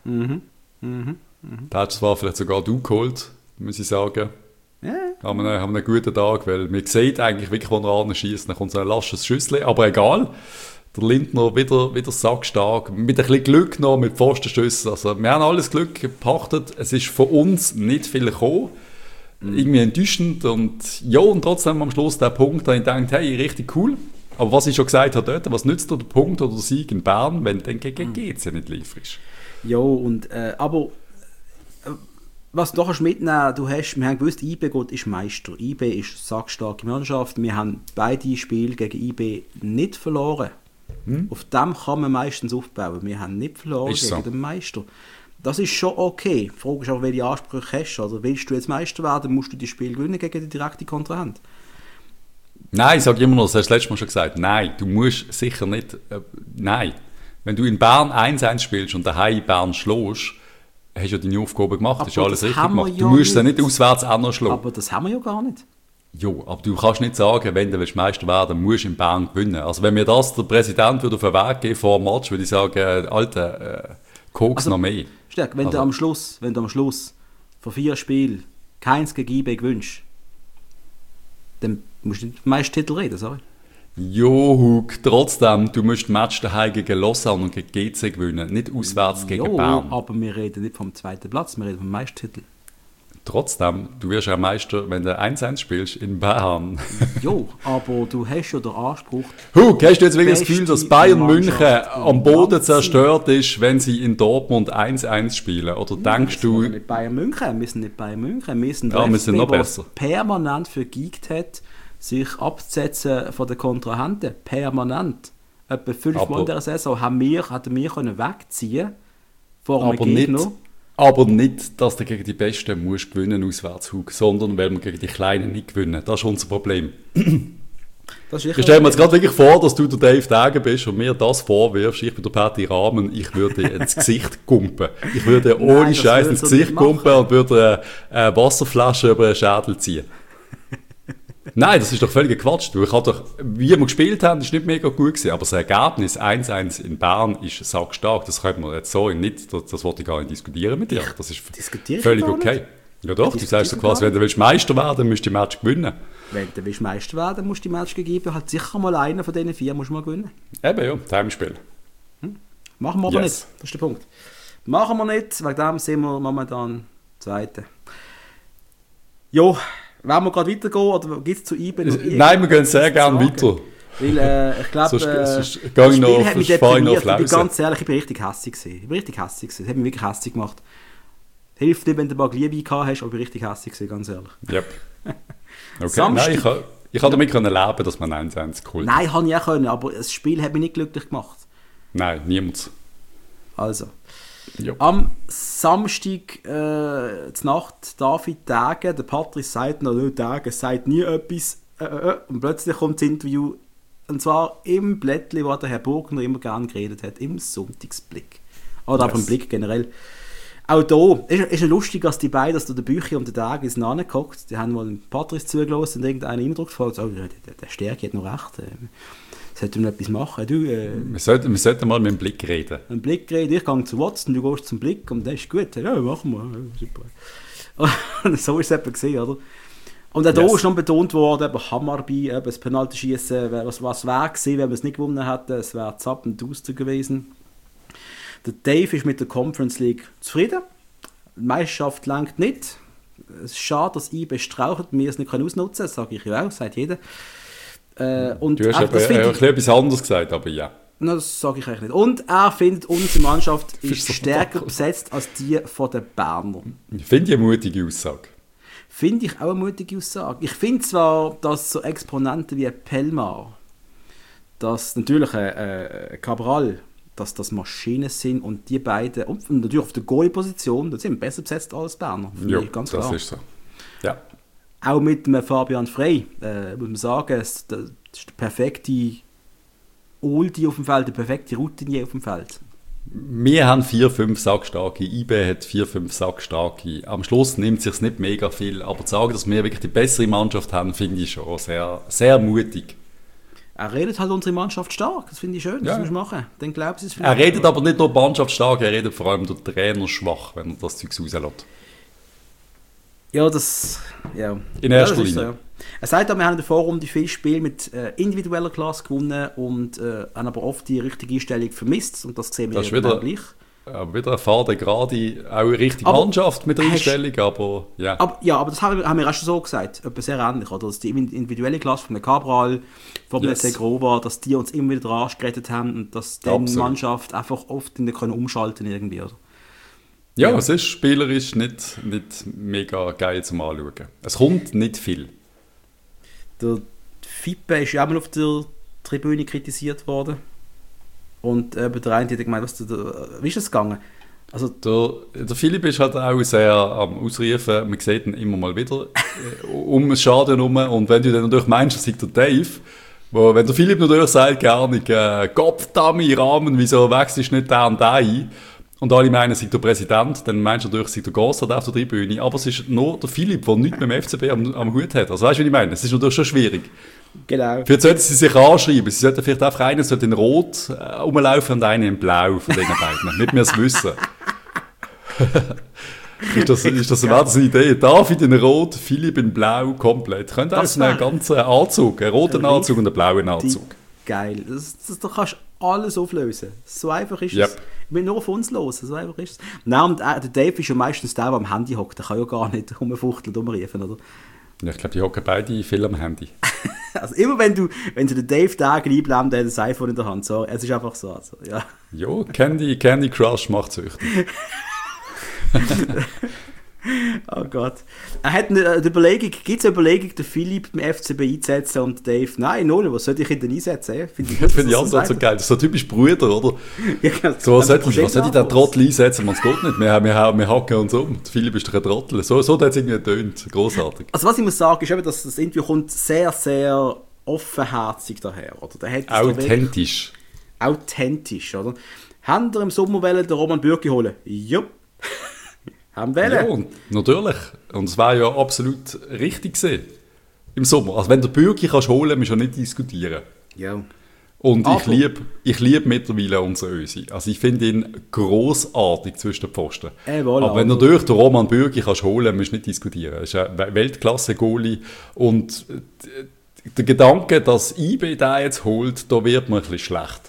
Da hat zwar vielleicht sogar du geholt, muss ich sagen. Ja. Haben wir einen guten Tag, weil man sieht eigentlich wirklich, wo er anschießt, dann kommt so ein lasches Schüssel. Aber egal. Der Lindner wieder sackstark. Mit ein bisschen Glück noch, mit Pfostenschüssen. Also wir haben alles Glück gepachtet. Es ist von uns nicht viel gekommen. Irgendwie enttäuschend und ja, und trotzdem am Schluss der Punkt, da ich gedacht, hey, richtig cool. Aber was ich schon gesagt habe dort, was nützt dir der Punkt oder der Sieg in Bern, wenn dann gegen GC nicht lieferst? Ja, und aber was du noch mitnehmen kannst, wir haben gewusst, IB ist Meister. IB ist eine sackstarke Mannschaft. Wir haben beide Spiele gegen IB nicht verloren. Auf dem kann man meistens aufbauen. Wir haben nicht verloren gegen den Meister. Das ist schon okay. Die Frage ist auch, welche Ansprüche hast du. Oder willst du jetzt Meister werden, musst du das Spiel gewinnen gegen den direkten Kontrahent. Nein, ich sage immer noch, das hast du letztes Mal schon gesagt, nein, du musst sicher nicht, nein. Wenn du in Bern 1-1 spielst und daheim in Bern schlägst, hast du ja deine Aufgabe gemacht, hast alles richtig gemacht. Du musst ja nicht auswärts auch noch schlagen. Aber das haben wir ja gar nicht. Jo, aber du kannst nicht sagen, wenn du Meister werden willst, musst du in Bern gewinnen. Also wenn mir das der Präsident würde auf den Weg geben vor dem Match, würde ich sagen, Alter, Koks noch mehr. Stärk, wenn du am Schluss von 4 Spielen keins gegen IB gewünscht, dann musst du nicht den Meistertitel reden, sorry. Jo, Hug, trotzdem, du musst Match daheim gegen Lausanne und gegen GC gewinnen, nicht auswärts gegen Bern. Aber wir reden nicht vom zweiten Platz, wir reden vom Meistertitel. Trotzdem, du wirst ja Meister, wenn du 1-1 spielst in Bern. Jo, aber du hast ja den Anspruch... Hug, hast du jetzt wirklich das Gefühl, dass Bayern München am Boden zerstört ist, wenn sie in Dortmund 1-1 spielen? Oder denkst du... Wir sind nicht Bayern München, wir sind nicht Bayern München. Wir sind ja, wir sind noch besser. Permanent vergeigt hat, sich abzusetzen von den Kontrahenten. Permanent. Etwa 5 Mal in der Saison hätten wir können wegziehen vor einem Gegner. Aber nicht, dass du gegen die Besten musst gewinnen auswärts, Hug, sondern weil wir gegen die Kleinen nicht gewinnen. Das ist unser Problem. Ich stelle mir jetzt gerade wirklich vor, dass du der Dave Degen bist und mir das vorwirfst. Ich bin der Patti Rahmen, ich würde dir ins Gesicht kumpen. Ich würde dir ohne Scheiß ins Gesicht kumpen und würde eine Wasserflasche über den Schädel ziehen. Nein, das ist doch völliger Quatsch. Wie wir gespielt haben, ist nicht mega gut gewesen, aber das Ergebnis 1-1 in Bern ist sackstark. Das können wir jetzt so nicht, das wollte ich gar nicht diskutieren mit dir. Das ist völlig okay. Ja doch, du sagst so quasi, wenn du willst Meister werden, musst du die Match gewinnen. Wenn du willst Meister werden, musst du die Match geben. Halt sicher mal einen von diesen 4 musst du mal gewinnen. Eben ja, Heimspiel. Machen wir aber nicht, das ist der Punkt. Machen wir nicht, wegen dem sind wir momentan Zweite. Jo. Wollen wir gerade weitergehen oder gibt es zu IB noch Nein, wir gehen sehr gerne weiter. Weil ich glaube, das Spiel hat mich deprimiert. Ich bin ganz ehrlich, ich bin richtig hässig gewesen. Das hat mich wirklich hässig gemacht. Hilft nicht, wenn du mal Liebe gehabt hast, aber ich bin richtig hässig gewesen, ganz ehrlich. Yep. Okay, nein, ich konnte damit leben, dass man 1-1 geholt hat. Nein, kann ich auch können, aber das Spiel hat mich nicht glücklich gemacht. Nein, niemand. Also. Jo. Am Samstag zur Nacht David Degen, der Patrice sagt noch, Degen sagt nie etwas und plötzlich kommt das Interview und zwar im Blättchen, wo der Herr Burgner immer gerne geredet hat, im Sonntagsblick. Oder auch im Blick generell. Auch da ist ja lustig, dass die beiden, dass der Bücher und der Degen sind angeguckt, die haben mal den Patrice zugelassen und irgendeinen Eindruck gefragt, oh, der Stärke hat noch recht. Sollte man etwas machen? Wir sollten mal mit dem Blick reden. Ein Blick reden, ich gehe zu Watson, du gehst zum Blick und das ist gut. Ja, machen wir. Ja, super. Und so ist es eben gesehen, oder? Und auch da ist noch betont worden, eben Hammarby, eben das Penalty-Schießen, was wäre gewesen, wenn wir es nicht gewonnen hätten, es wäre zapp und duster gewesen. Der Dave ist mit der Conference League zufrieden. Die Meisterschaft lenkt nicht. Es ist schade, dass IB strauchelt, wir es nicht ausnutzen können, das sage ich ja auch, sagt jeder. Und du hast aber etwas anderes gesagt, aber ja. No, das sage ich eigentlich nicht. Und er findet, unsere Mannschaft ist stärker besetzt als die von den Bernern. Finde ich eine mutige Aussage. Finde ich auch eine mutige Aussage. Ich finde zwar, dass so Exponenten wie Pelmar, dass natürlich Cabral, dass das Maschinen sind und die beiden, und natürlich auf der Goalie-Position, da sind wir besser besetzt als Berner. Ja, ganz klar. Das ist so. Ja. Auch mit dem Fabian Frey, muss man sagen, das ist der perfekte Oldie auf dem Feld, der perfekte Routinier auf dem Feld. Wir haben 4-5 sackstarke, IB hat 4-5 sackstarke. Am Schluss nimmt es sich nicht mega viel, aber zu sagen, dass wir wirklich die bessere Mannschaft haben, finde ich schon sehr, sehr mutig. Er redet halt unsere Mannschaft stark, das finde ich schön, das muss man machen. Dann glaubt es er redet aber nicht nur die Mannschaft stark, er redet vor allem der Trainer schwach, wenn er das Zeug rauslässt. Ja, das... Ja. In erster Linie. So, ja. Er sagt auch, wir haben in der Vorrunde viele Spiele mit individueller Klasse gewonnen und haben aber oft die richtige Einstellung vermisst und das sehen wir wieder gleich. Wieder eine Fahrt gerade, auch eine richtige Mannschaft mit der Einstellung, aber ja. Aber das haben wir auch schon so gesagt, etwas sehr ähnlich, oder? Dass die individuelle Klasse von der Cabral, von der Segrova, dass die uns immer wieder dran gerettet haben und dass die Mannschaft einfach oft nicht umschalten irgendwie, oder? Ja, es ist spielerisch nicht mega geil zum Anschauen. Es kommt nicht viel. Der Fippe ist ja auch mal auf der Tribüne kritisiert worden. Und der eine hat gemeint, wie ist das gegangen? Also, der Philipp ist halt auch sehr am Ausrufen, man sieht ihn immer mal wieder um das Stadion herum. Und wenn du dann natürlich meinst, das sei der Dave, wenn der Philipp natürlich sagt, gar nicht, Gottverdammt, Rahmen, wieso wechselst du nicht da und da ein? Und alle meinen, es sei der Präsident, dann meinst du natürlich, es sei der Gossard auf der Tribüne. Aber es ist nur der Philipp, der nichts mit dem FCB am Hut hat. Also weißt du, was ich meine? Es ist natürlich schon schwierig. genau. Vielleicht sollten sie sich anschreiben. Sie sollten vielleicht einfach einen in Rot rumlaufen und einen in Blau von den beiden. Nicht mehr es wissen. Wäre das eine Idee? David in Rot, Philipp in Blau, komplett. Könnte auch einen ganzen Anzug, einen roten Anzug und einen blauen Anzug. Geil. Da kannst du alles auflösen. So einfach ist es. Ich will nur auf uns los. So einfach ist es. Nein, und der Dave ist ja meistens der am Handy hockt. Der kann ja gar nicht rumfuchteln, rumrufen, oder? Ja, ich glaube, die hocken beide viel am Handy. Also immer wenn du den Dave Tag einbleibt, der hat das iPhone in der Hand. So, es ist einfach so. Also, ja. Jo, Candy Crush macht süchtig. Oh Gott. Er hat gibt es eine Überlegung, den Philipp beim FCB einzusetzen und Dave, nein, null, was sollte ich ihn denn einsetzen? Finde ich auch so geil. Das ist so typisch Brüder, oder? Ja, so, was sollte ich den Trottel einsetzen? Man, es geht nicht. Wir hacken uns um. Der Philipp ist doch ein Trottel. So hat es irgendwie getönt. Großartig. Also was ich muss sagen, ist eben, dass das Interview kommt sehr, sehr offenherzig daher. Oder? Der hat authentisch. Authentisch, oder? Haben wir im Sommer den Roman Bürki holen? Jupp. Haben wir. Ja, natürlich. Und es war ja absolut richtig gewesen. Im Sommer. Also wenn du Bürki kannst holen, musst du ja nicht diskutieren. Ja. Und ich liebe mittlerweile unseren Ösi. Also ich finde ihn grossartig zwischen den Pfosten. Voilà, aber wenn du durch den Roman Bürki kannst holen, musst du nicht diskutieren. Er ist ein Weltklasse-Goalie. Und der Gedanke, dass IB den jetzt holt, da wird man ein bisschen schlecht.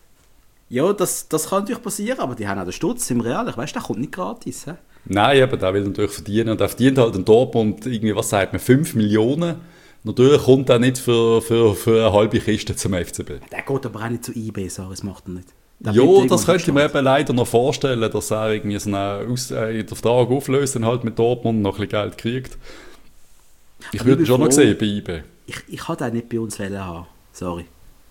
Ja, das kann natürlich passieren, aber die haben auch den Stutz im Real. Ich weiss, der kommt nicht gratis. He? Nein, eben, der will natürlich verdienen. Und der verdient halt in Dortmund irgendwie, was sagt man, 5 Millionen. Natürlich kommt er nicht für eine halbe Kiste zum FCB. Der geht aber auch nicht zu IB, das macht er nicht. Ja, das könnte ich mir eben leider noch vorstellen, dass er irgendwie so einen Vertrag auflöst und halt mit Dortmund noch ein bisschen Geld kriegt. Ich würde ihn schon noch sehen bei IB. Ich kann den nicht bei uns haben. Sorry.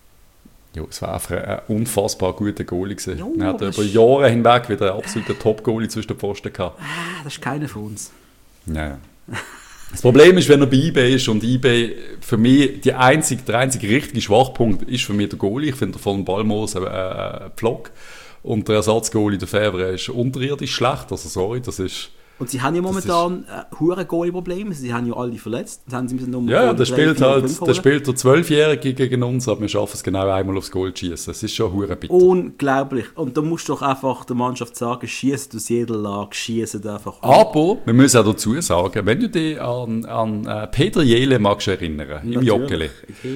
Ja, es war einfach ein unfassbar guter Goalie gewesen. Er hat über Jahre hinweg wieder einen absoluten Top-Goalie zwischen den Pfosten gehabt. Das ist keiner von uns. Ja. Das Problem ist, wenn er bei IB ist und IB für mich der einzige richtige Schwachpunkt ist für mich der Goalie. Ich finde von Balmos ein Pflock. Und der Ersatzgoalie, der Favre, ist unterirdisch schlecht. Also sorry, das ist... Und sie haben ja momentan hure Goalie-Probleme. Sie haben ja alle verletzt. Ja, der spielt der 12-Jährige gegen uns, aber wir schaffen es genau einmal aufs Goal zu schießen. Es ist schon hure bitter. Unglaublich. Und da musst du doch einfach der Mannschaft sagen, schießt aus jeder Lage, schießt einfach. Aber wir müssen auch dazu sagen, wenn du dich an Peter Jele magst erinnern, im Joggeli.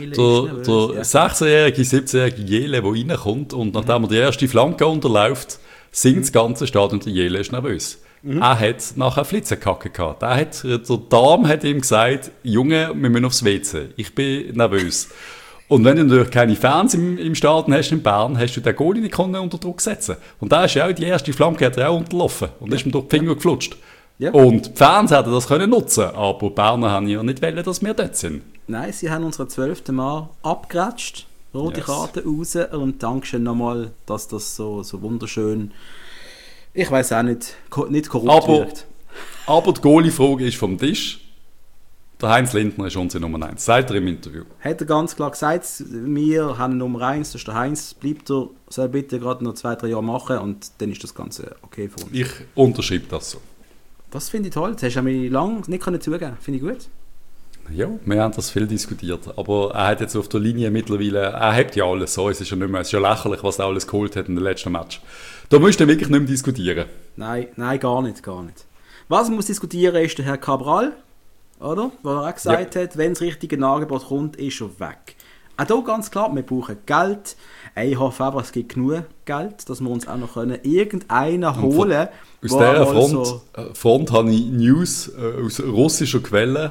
Der 16-jährige, 17-jährige Jele, der reinkommt und nachdem er die erste Flanke unterläuft, singt das ganze Stadion und der Jele ist nervös. Er hat nachher Flitzekacke gehabt. Der Darm hat ihm gesagt, Junge, wir müssen aufs WC. Ich bin nervös. Und wenn du natürlich keine Fans im Stadion hast in Bern, hast du den Goalie nicht unter Druck setzen. Und da ist ja auch die erste Flanke hat er auch unterlaufen. Und ist ihm durch die Finger geflutscht. Ja. Und die Fans hätten das können nutzen, aber die Berner haben ja nicht wollen, dass wir dort sind. Nein, sie haben unseren 12. Mal abgeratscht, rote Karte raus und Dankeschön nochmal, dass das so wunderschön... Ich weiß auch nicht korrupt wirkt. Aber die Goalie-Frage ist vom Tisch. Der Heinz Lindner ist unsere Nummer 1. Sagt er im Interview. Hat er ganz klar gesagt, wir haben Nummer 1, das ist der Heinz. Bleibt er, soll bitte gerade noch 2-3 Jahre machen und dann ist das Ganze okay für uns. Ich unterschreibe das so. Das finde ich toll. Das hast du mir lange nicht zugeben. Finde ich gut. Ja, wir haben das viel diskutiert. Aber er hat jetzt auf der Linie mittlerweile, er hat ja alles so. Es ist ja nicht mehr, es ist ja lächerlich, was er alles geholt hat in den letzten Match. Da musst du wirklich nicht mehr diskutieren. Nein, gar nicht. Was man muss diskutieren ist der Herr Cabral, oder? Wo er auch gesagt hat, wenn das richtige Angebot kommt, ist er weg. Auch hier ganz klar, wir brauchen Geld. Ich hoffe aber, es gibt genug Geld, dass wir uns auch noch irgendeinen holen können. Aus dieser Front habe ich News aus russischer Quelle,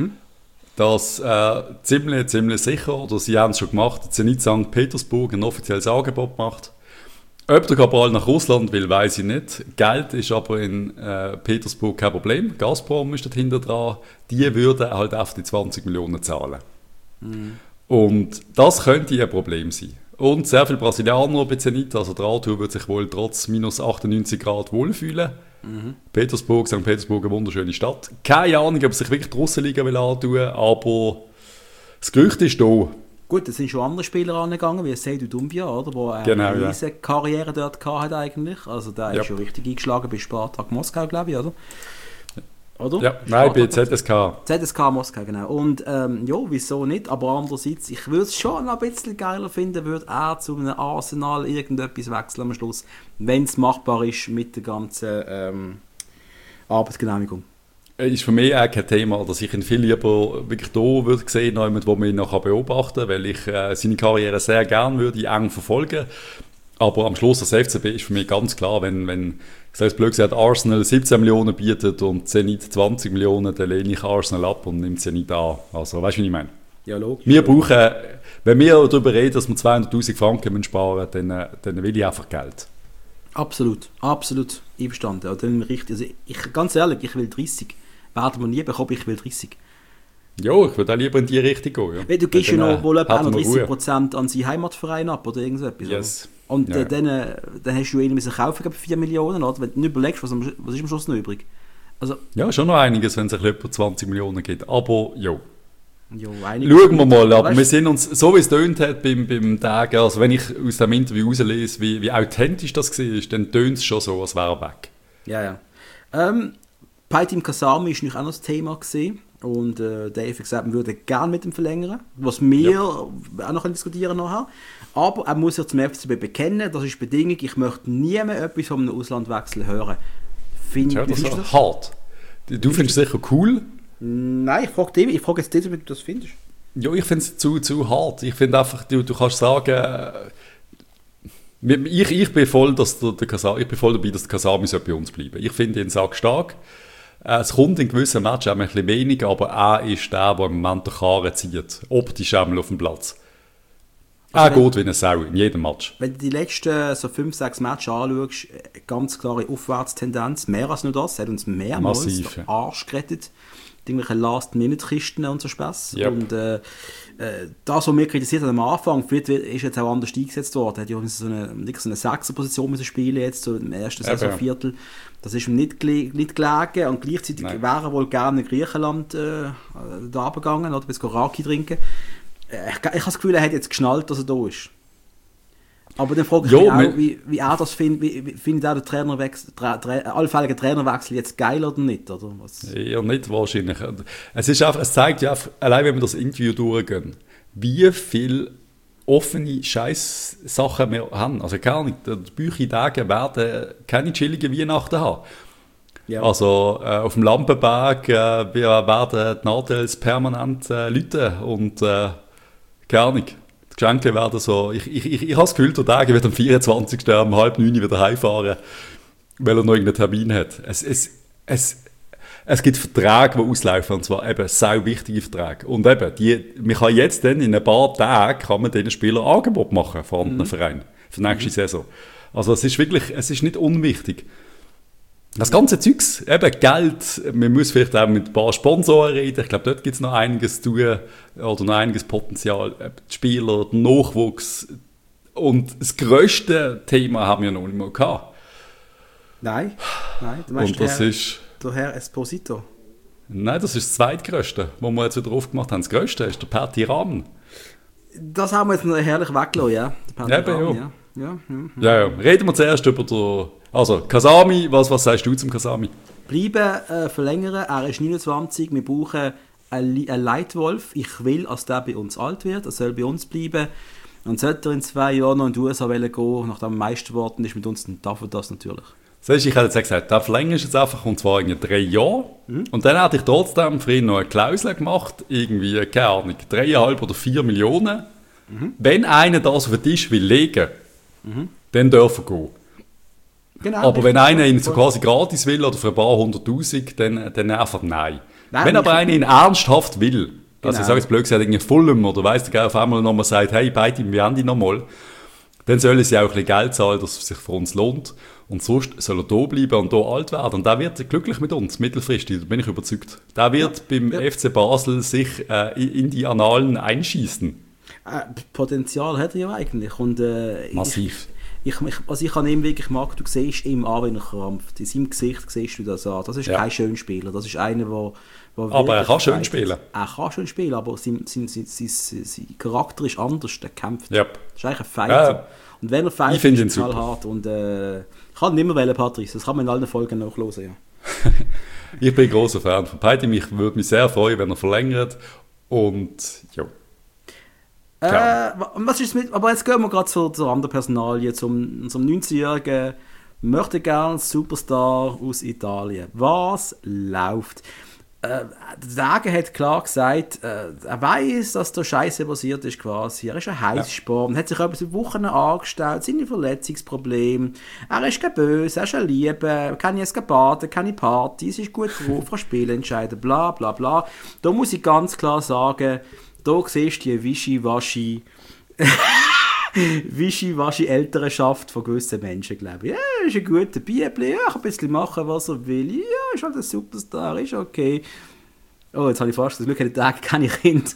dass ziemlich sicher, oder sie haben es schon gemacht, dass Zenit St. Petersburg ein offizielles Angebot macht. Ob der Cabral nach Russland will, weiß ich nicht. Geld ist aber in Petersburg kein Problem. Gazprom ist dort hinter dran. Die würden halt auf die 20 Millionen zahlen. Und das könnte ein Problem sein. Und sehr viele Brasilianer bei Zenit. Also der Arthur wird sich wohl trotz minus 98 Grad wohlfühlen. Petersburg, St. Petersburg, eine wunderschöne Stadt. Keine Ahnung, ob er sich wirklich die Russenliga will antun, aber das Gerücht ist da. Gut, da sind schon andere Spieler angegangen, wie Seydou Doumbia, oder, wo Genau, eine riesige Karriere dort hat eigentlich. Also der ist schon richtig eingeschlagen bei Spartak Moskau, glaube ich, oder? Oder? Ja, nein, bei ZSK. ZSK Moskau, genau. Und ja, wieso nicht? Aber andererseits, ich würde es schon ein bisschen geiler finden, würde er zu einem Arsenal irgendetwas wechseln am Schluss, wenn es machbar ist mit der ganzen Arbeitsgenehmigung. Ist für mich auch kein Thema, dass ich ihn viel lieber wirklich da würde sehen, wo man ihn noch beobachten kann, weil ich seine Karriere sehr gerne würde eng verfolgen. Aber am Schluss das FCB ist für mich ganz klar, wenn ich sage es blöd gesagt, Arsenal 17 Millionen bietet und Zenit 20 Millionen, dann lehne ich Arsenal ab und nehme Zenit an. Also, weißt du, was ich meine? Ja, logisch. Wir brauchen, wenn wir darüber reden, dass wir 200'000 Franken sparen müssen, dann will ich einfach Geld. Absolut, absolut einverstanden. Also, ganz ehrlich, ich will 30. Werden wir nie bekommen, ich will 30. Ja, ich würde auch lieber in die Richtung gehen. Ja. Du gibst ja noch wohl etwa 30% an seinen Heimatverein ab oder irgendetwas. Yes. Und dann hast du ihn müssen kaufen für 4 Millionen, oder? Wenn du nicht überlegst, was ist am Schluss noch übrig? Also, ja, schon noch einiges, wenn es etwa 20 Millionen gibt. Aber ja. Jo, schauen wir mal, aber wir sind uns, so wie es tönt hat beim Tag, also wenn ich aus dem Interview rauslese, wie authentisch das war, dann tönt es schon so, als wäre er weg. Ja. Peitim Kasami war auch noch das Thema gewesen. Und Dave hat gesagt, man würde gerne mit ihm verlängern, was wir auch noch diskutieren nachher. Aber er muss sich zum FCB bekennen, das ist die Bedingung, ich möchte nie mehr etwas von einem Auslandwechsel hören. Das ist hart. Du findest es sicher cool? Nein, ich frage jetzt dich, ob du das findest. Ja, ich finde es zu hart. Ich finde einfach, du kannst sagen, ich bin voll dabei, dass der Kasami bei uns bleiben soll. Ich finde ihn sackstark. Es kommt in gewissen Matches ein bisschen weniger, aber er ist der im Moment den Karren zieht. Optisch einmal auf dem Platz. Er geht wie eine Sau in jedem Match. Wenn du die letzten so 5-6 Matches anschaust, ganz klare Aufwärtstendenz, mehr als nur das, hat uns mehrmals den Arsch gerettet. Irgendwelche Last-Minute-Kisten und so Spaß. Yep. Und das, was wir kritisiert haben am Anfang, vielleicht ist jetzt auch anders eingesetzt worden. Er hat ja so eine 6er-Position müssen spielen jetzt, so im ersten Saisonviertel. Das ist ihm nicht gelegen und gleichzeitig wäre er wohl gerne in Griechenland da runtergegangen oder bis Raki trinken. Ich habe das Gefühl, er hat jetzt geschnallt, dass er da ist. Aber dann frage ich mich auch, wie er das findet. Wie findet er den allfälligen Trainerwechsel jetzt geil oder nicht? Oder was? Ja, nicht wahrscheinlich. Es zeigt ja, allein wenn wir das Interview durchgehen, wie viele offene Scheiß-Sachen wir haben. Also gar nicht. Die Büchi-Tage werden keine chilligen Weihnachten haben. Ja. Also auf dem Lampenberg wir werden die Nadels permanent läuten und keine Ahnung. Die Geschenke werden so... Ich habe das Gefühl, der Tag wird am 24. um 8:30 wieder heimfahren, weil er noch irgendeinen Termin hat. Es gibt Verträge, die auslaufen, und zwar eben sehr wichtige Verträge. Und eben, man kann jetzt dann in ein paar Tagen diesen Spielern Angebot machen, vorhandenen Verein, für die nächste Saison. Also es ist nicht unwichtig. Das ganze Zeugs, eben Geld, man muss vielleicht auch mit ein paar Sponsoren reden, ich glaube, dort gibt es noch einiges zu tun, oder noch einiges Potenzial, die Spieler, der Nachwuchs. Und das grösste Thema haben wir noch nicht mal gehabt. Nein, du meinst der Herr Esposito? Nein, das ist das zweitgrößte, was wir jetzt wieder aufgemacht haben. Das größte ist der Perti Rahmen. Das haben wir jetzt noch herrlich weggelassen, ja. Der Perti Rahmen, ja. Reden wir zuerst über den... Also, Kasami, was sagst du zum Kasami? Bleiben, verlängern, er ist 29, wir brauchen einen Leitwolf. Ich will, dass der bei uns alt wird, er soll bei uns bleiben. Und sollte er in 2 Jahren noch in die USA gehen, nachdem er Meister geworden ist mit uns, dann darf er das natürlich. Ich hätte jetzt gesagt, der verlängert jetzt einfach, und zwar in 3 Jahren. Und dann hätte ich trotzdem für ihn noch eine Klausel gemacht, irgendwie, keine Ahnung, 3,5 oder 4 Millionen. Wenn einer das auf den Tisch will legen, dann darf er gehen. Genau, aber wenn einer ihn so quasi gratis will oder für ein paar 100'000, dann einfach nein. Wenn aber einer ihn ernsthaft will, also ich sage jetzt blöd gesagt, irgendwie Fulham oder weiss der auf einmal nochmal sagt, hey, beide, wir haben die nochmal, dann sollen sie auch ein bisschen Geld zahlen, dass es sich für uns lohnt. Und sonst soll er da bleiben und da alt werden. Und der wird glücklich mit uns, mittelfristig, da bin ich überzeugt. Der wird beim FC Basel sich in die Annalen einschießen. Potenzial hat er ja eigentlich. Und, Massiv. Was ich an ihm wirklich mag, du siehst ihm an, wenn er krampft. In seinem Gesicht siehst du das an. Das ist kein Schönspieler. Das ist einer, der aber er kann schön spielen. Er kann schön spielen, aber sein Charakter ist anders. Der kämpft. Yep. Das ist eigentlich ein Fighter. Und wenn er fightet, ist er knallhart. Und ich kann nicht mehr wählen, Patrice. Das kann man in allen Folgen nachhören. Ja. Ich bin ein grosser Fan von Peitim. Ich würde mich sehr freuen, wenn er verlängert. Und ja. Was ist mit, aber jetzt gehen wir gerade zur anderen Personalie, zum 19-jährigen möchte gerne Superstar aus Italien. Was läuft? Der Dage hat klar gesagt, er weiß, dass da Scheiße passiert ist quasi. Er ist ein Heißsporn, hat sich etwas in Wochen angestellt, seine Verletzungsprobleme. Er ist kein böse, er ist ein Liebe, kann jetzt baden, keine Partys, ist gut drauf, kann Spiele entscheiden, bla bla bla. Da muss ich ganz klar sagen, da siehst du die Wischi-Waschi Elternschaft von gewissen Menschen, glaube ich. Ja, ist ein guter Bibli, ja, kann ein bisschen machen, was er will. Ja, ist halt ein Superstar, ist okay. Oh, jetzt habe ich fast das Glück, ich habe keine Kinder.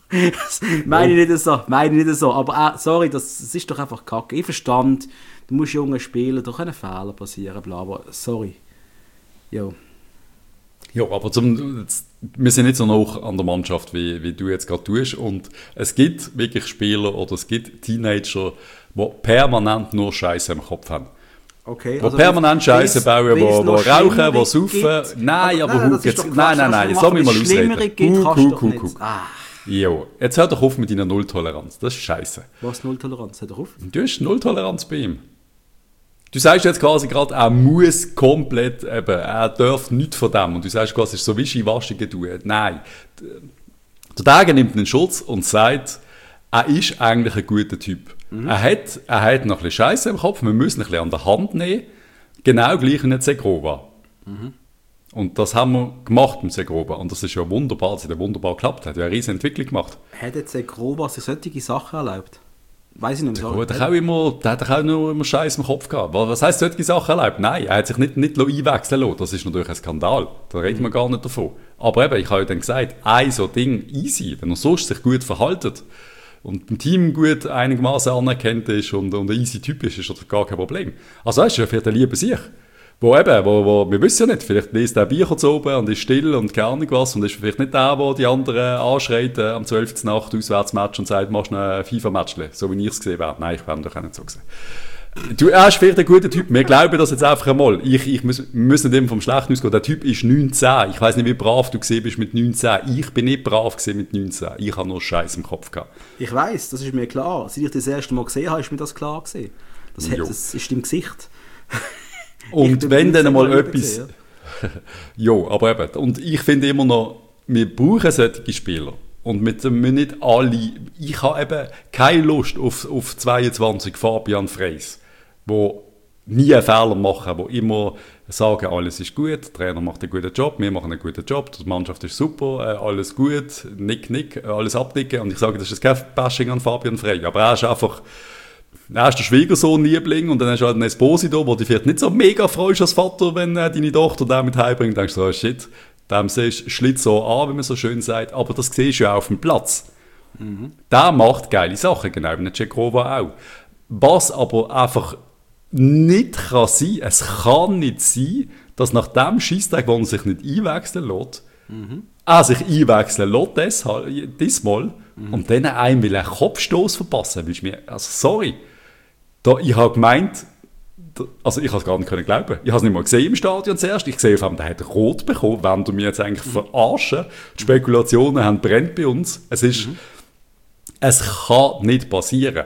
meine ich nicht so. Aber sorry, das ist doch einfach kacke. Ich verstand, du musst Junge spielen, da können Fehler passieren, bla, aber sorry. Jo. Ja, aber wir sind nicht so nah an der Mannschaft, wie du jetzt gerade tust. Und es gibt wirklich Spieler oder es gibt Teenager, die permanent nur Scheiße im Kopf haben. Okay, also permanent Scheiße bauen, die rauchen, die saufen. Nein, aber Hug, jetzt. Nein, jetzt lass mich mal ausreden. Jo, jetzt hör doch auf mit deiner Nulltoleranz. Das ist Scheiße. Was Nulltoleranz? Hör doch auf. Du hast Nulltoleranz bei ihm. Du sagst jetzt quasi gerade, er muss komplett, er darf nichts von dem. Und du sagst quasi, es ist so wischiwaschi gedauert. Nein. Der Dage nimmt einen Schutz und sagt, er ist eigentlich ein guter Typ. Mhm. Er hat noch ein bisschen Scheiße im Kopf, wir müssen ihn ein bisschen an der Hand nehmen. Genau gleich wie in Segrova. Mhm. Und das haben wir gemacht mit Segrova. Und das ist ja wunderbar, das hat wunderbar geklappt. Er hat ja eine riesige Entwicklung gemacht. Hat jetzt Segrova sich solche Sachen erlaubt? Weiß ich nicht mehr. Der hat auch nur immer Scheiß im Kopf gehabt. Was heisst, solche Sachen erlebt? Nein, er hat sich nicht einwechseln lassen. Das ist natürlich ein Skandal. Da reden wir gar nicht davon. Aber eben, ich habe ja dann gesagt, ein so Ding easy, wenn er sonst sich gut verhaltet und im Team gut einigermaßen anerkannt ist und ein easy Typ ist das gar kein Problem. Also weißt du, vielleicht ein lieber sich. Wo wir wissen ja nicht, vielleicht liest der Bier zu oben und ist still und keine Ahnung was und ist vielleicht nicht der die anderen anschreit am 12. Nacht Auswärtsmatch und sagt, machst du ein FIFA-Match, so wie ich es gesehen habe. Nein, ich werde doch auch nicht so gesehen. Er ist vielleicht ein guter Typ, wir glauben das jetzt einfach einmal. Wir müssen nicht vom Schlechten ausgehen. Der Typ ist 19. Ich weiss nicht, wie brav du gesehen bist mit 19. Ich bin nicht brav gesehen mit 19. Ich habe nur Scheiß im Kopf gehabt. Ich weiss, das ist mir klar. Seit ich das erste Mal gesehen habe, ist mir das klar gewesen. Das ist im Gesicht. Und wenn dann mal etwas... Jo, aber eben. Und ich finde immer noch, wir brauchen solche Spieler. Und wir nicht alle... Ich habe eben keine Lust auf 22 Fabian Freys, die nie einen Fehler machen, die immer sagen, alles ist gut, der Trainer macht einen guten Job, wir machen einen guten Job, die Mannschaft ist super, alles gut, nick, alles abnicken. Und ich sage, das ist kein Bashing an Fabian Frey, aber er ist einfach... Er ist der Schwiegersohn-Liebling und dann hast du halt einen Esposito, wo dich vielleicht nicht so mega freust als Vater, wenn deine Tochter den mit heimbringt. Dann denkst du so, shit, dem schlitzt so an, wie man so schön sagt. Aber das siehst du ja auf dem Platz. Mhm. Der macht geile Sachen, genau wie der Cekova auch. Was aber einfach nicht kann sein, es kann nicht sein, dass nach dem Scheisstag, wo er sich nicht einwechseln lässt, er sich einwechseln lässt, diesmal, und dann einem will einen Kopfstoß verpassen. Also sorry. Ich habe gemeint, also ich habe es gar nicht glauben. Ich habe es nicht mal gesehen im Stadion zuerst. Ich sehe auf einmal, der hat rot bekommen, wenn du mich jetzt eigentlich verarschen. Die Spekulationen haben brennt bei uns. Es kann nicht passieren.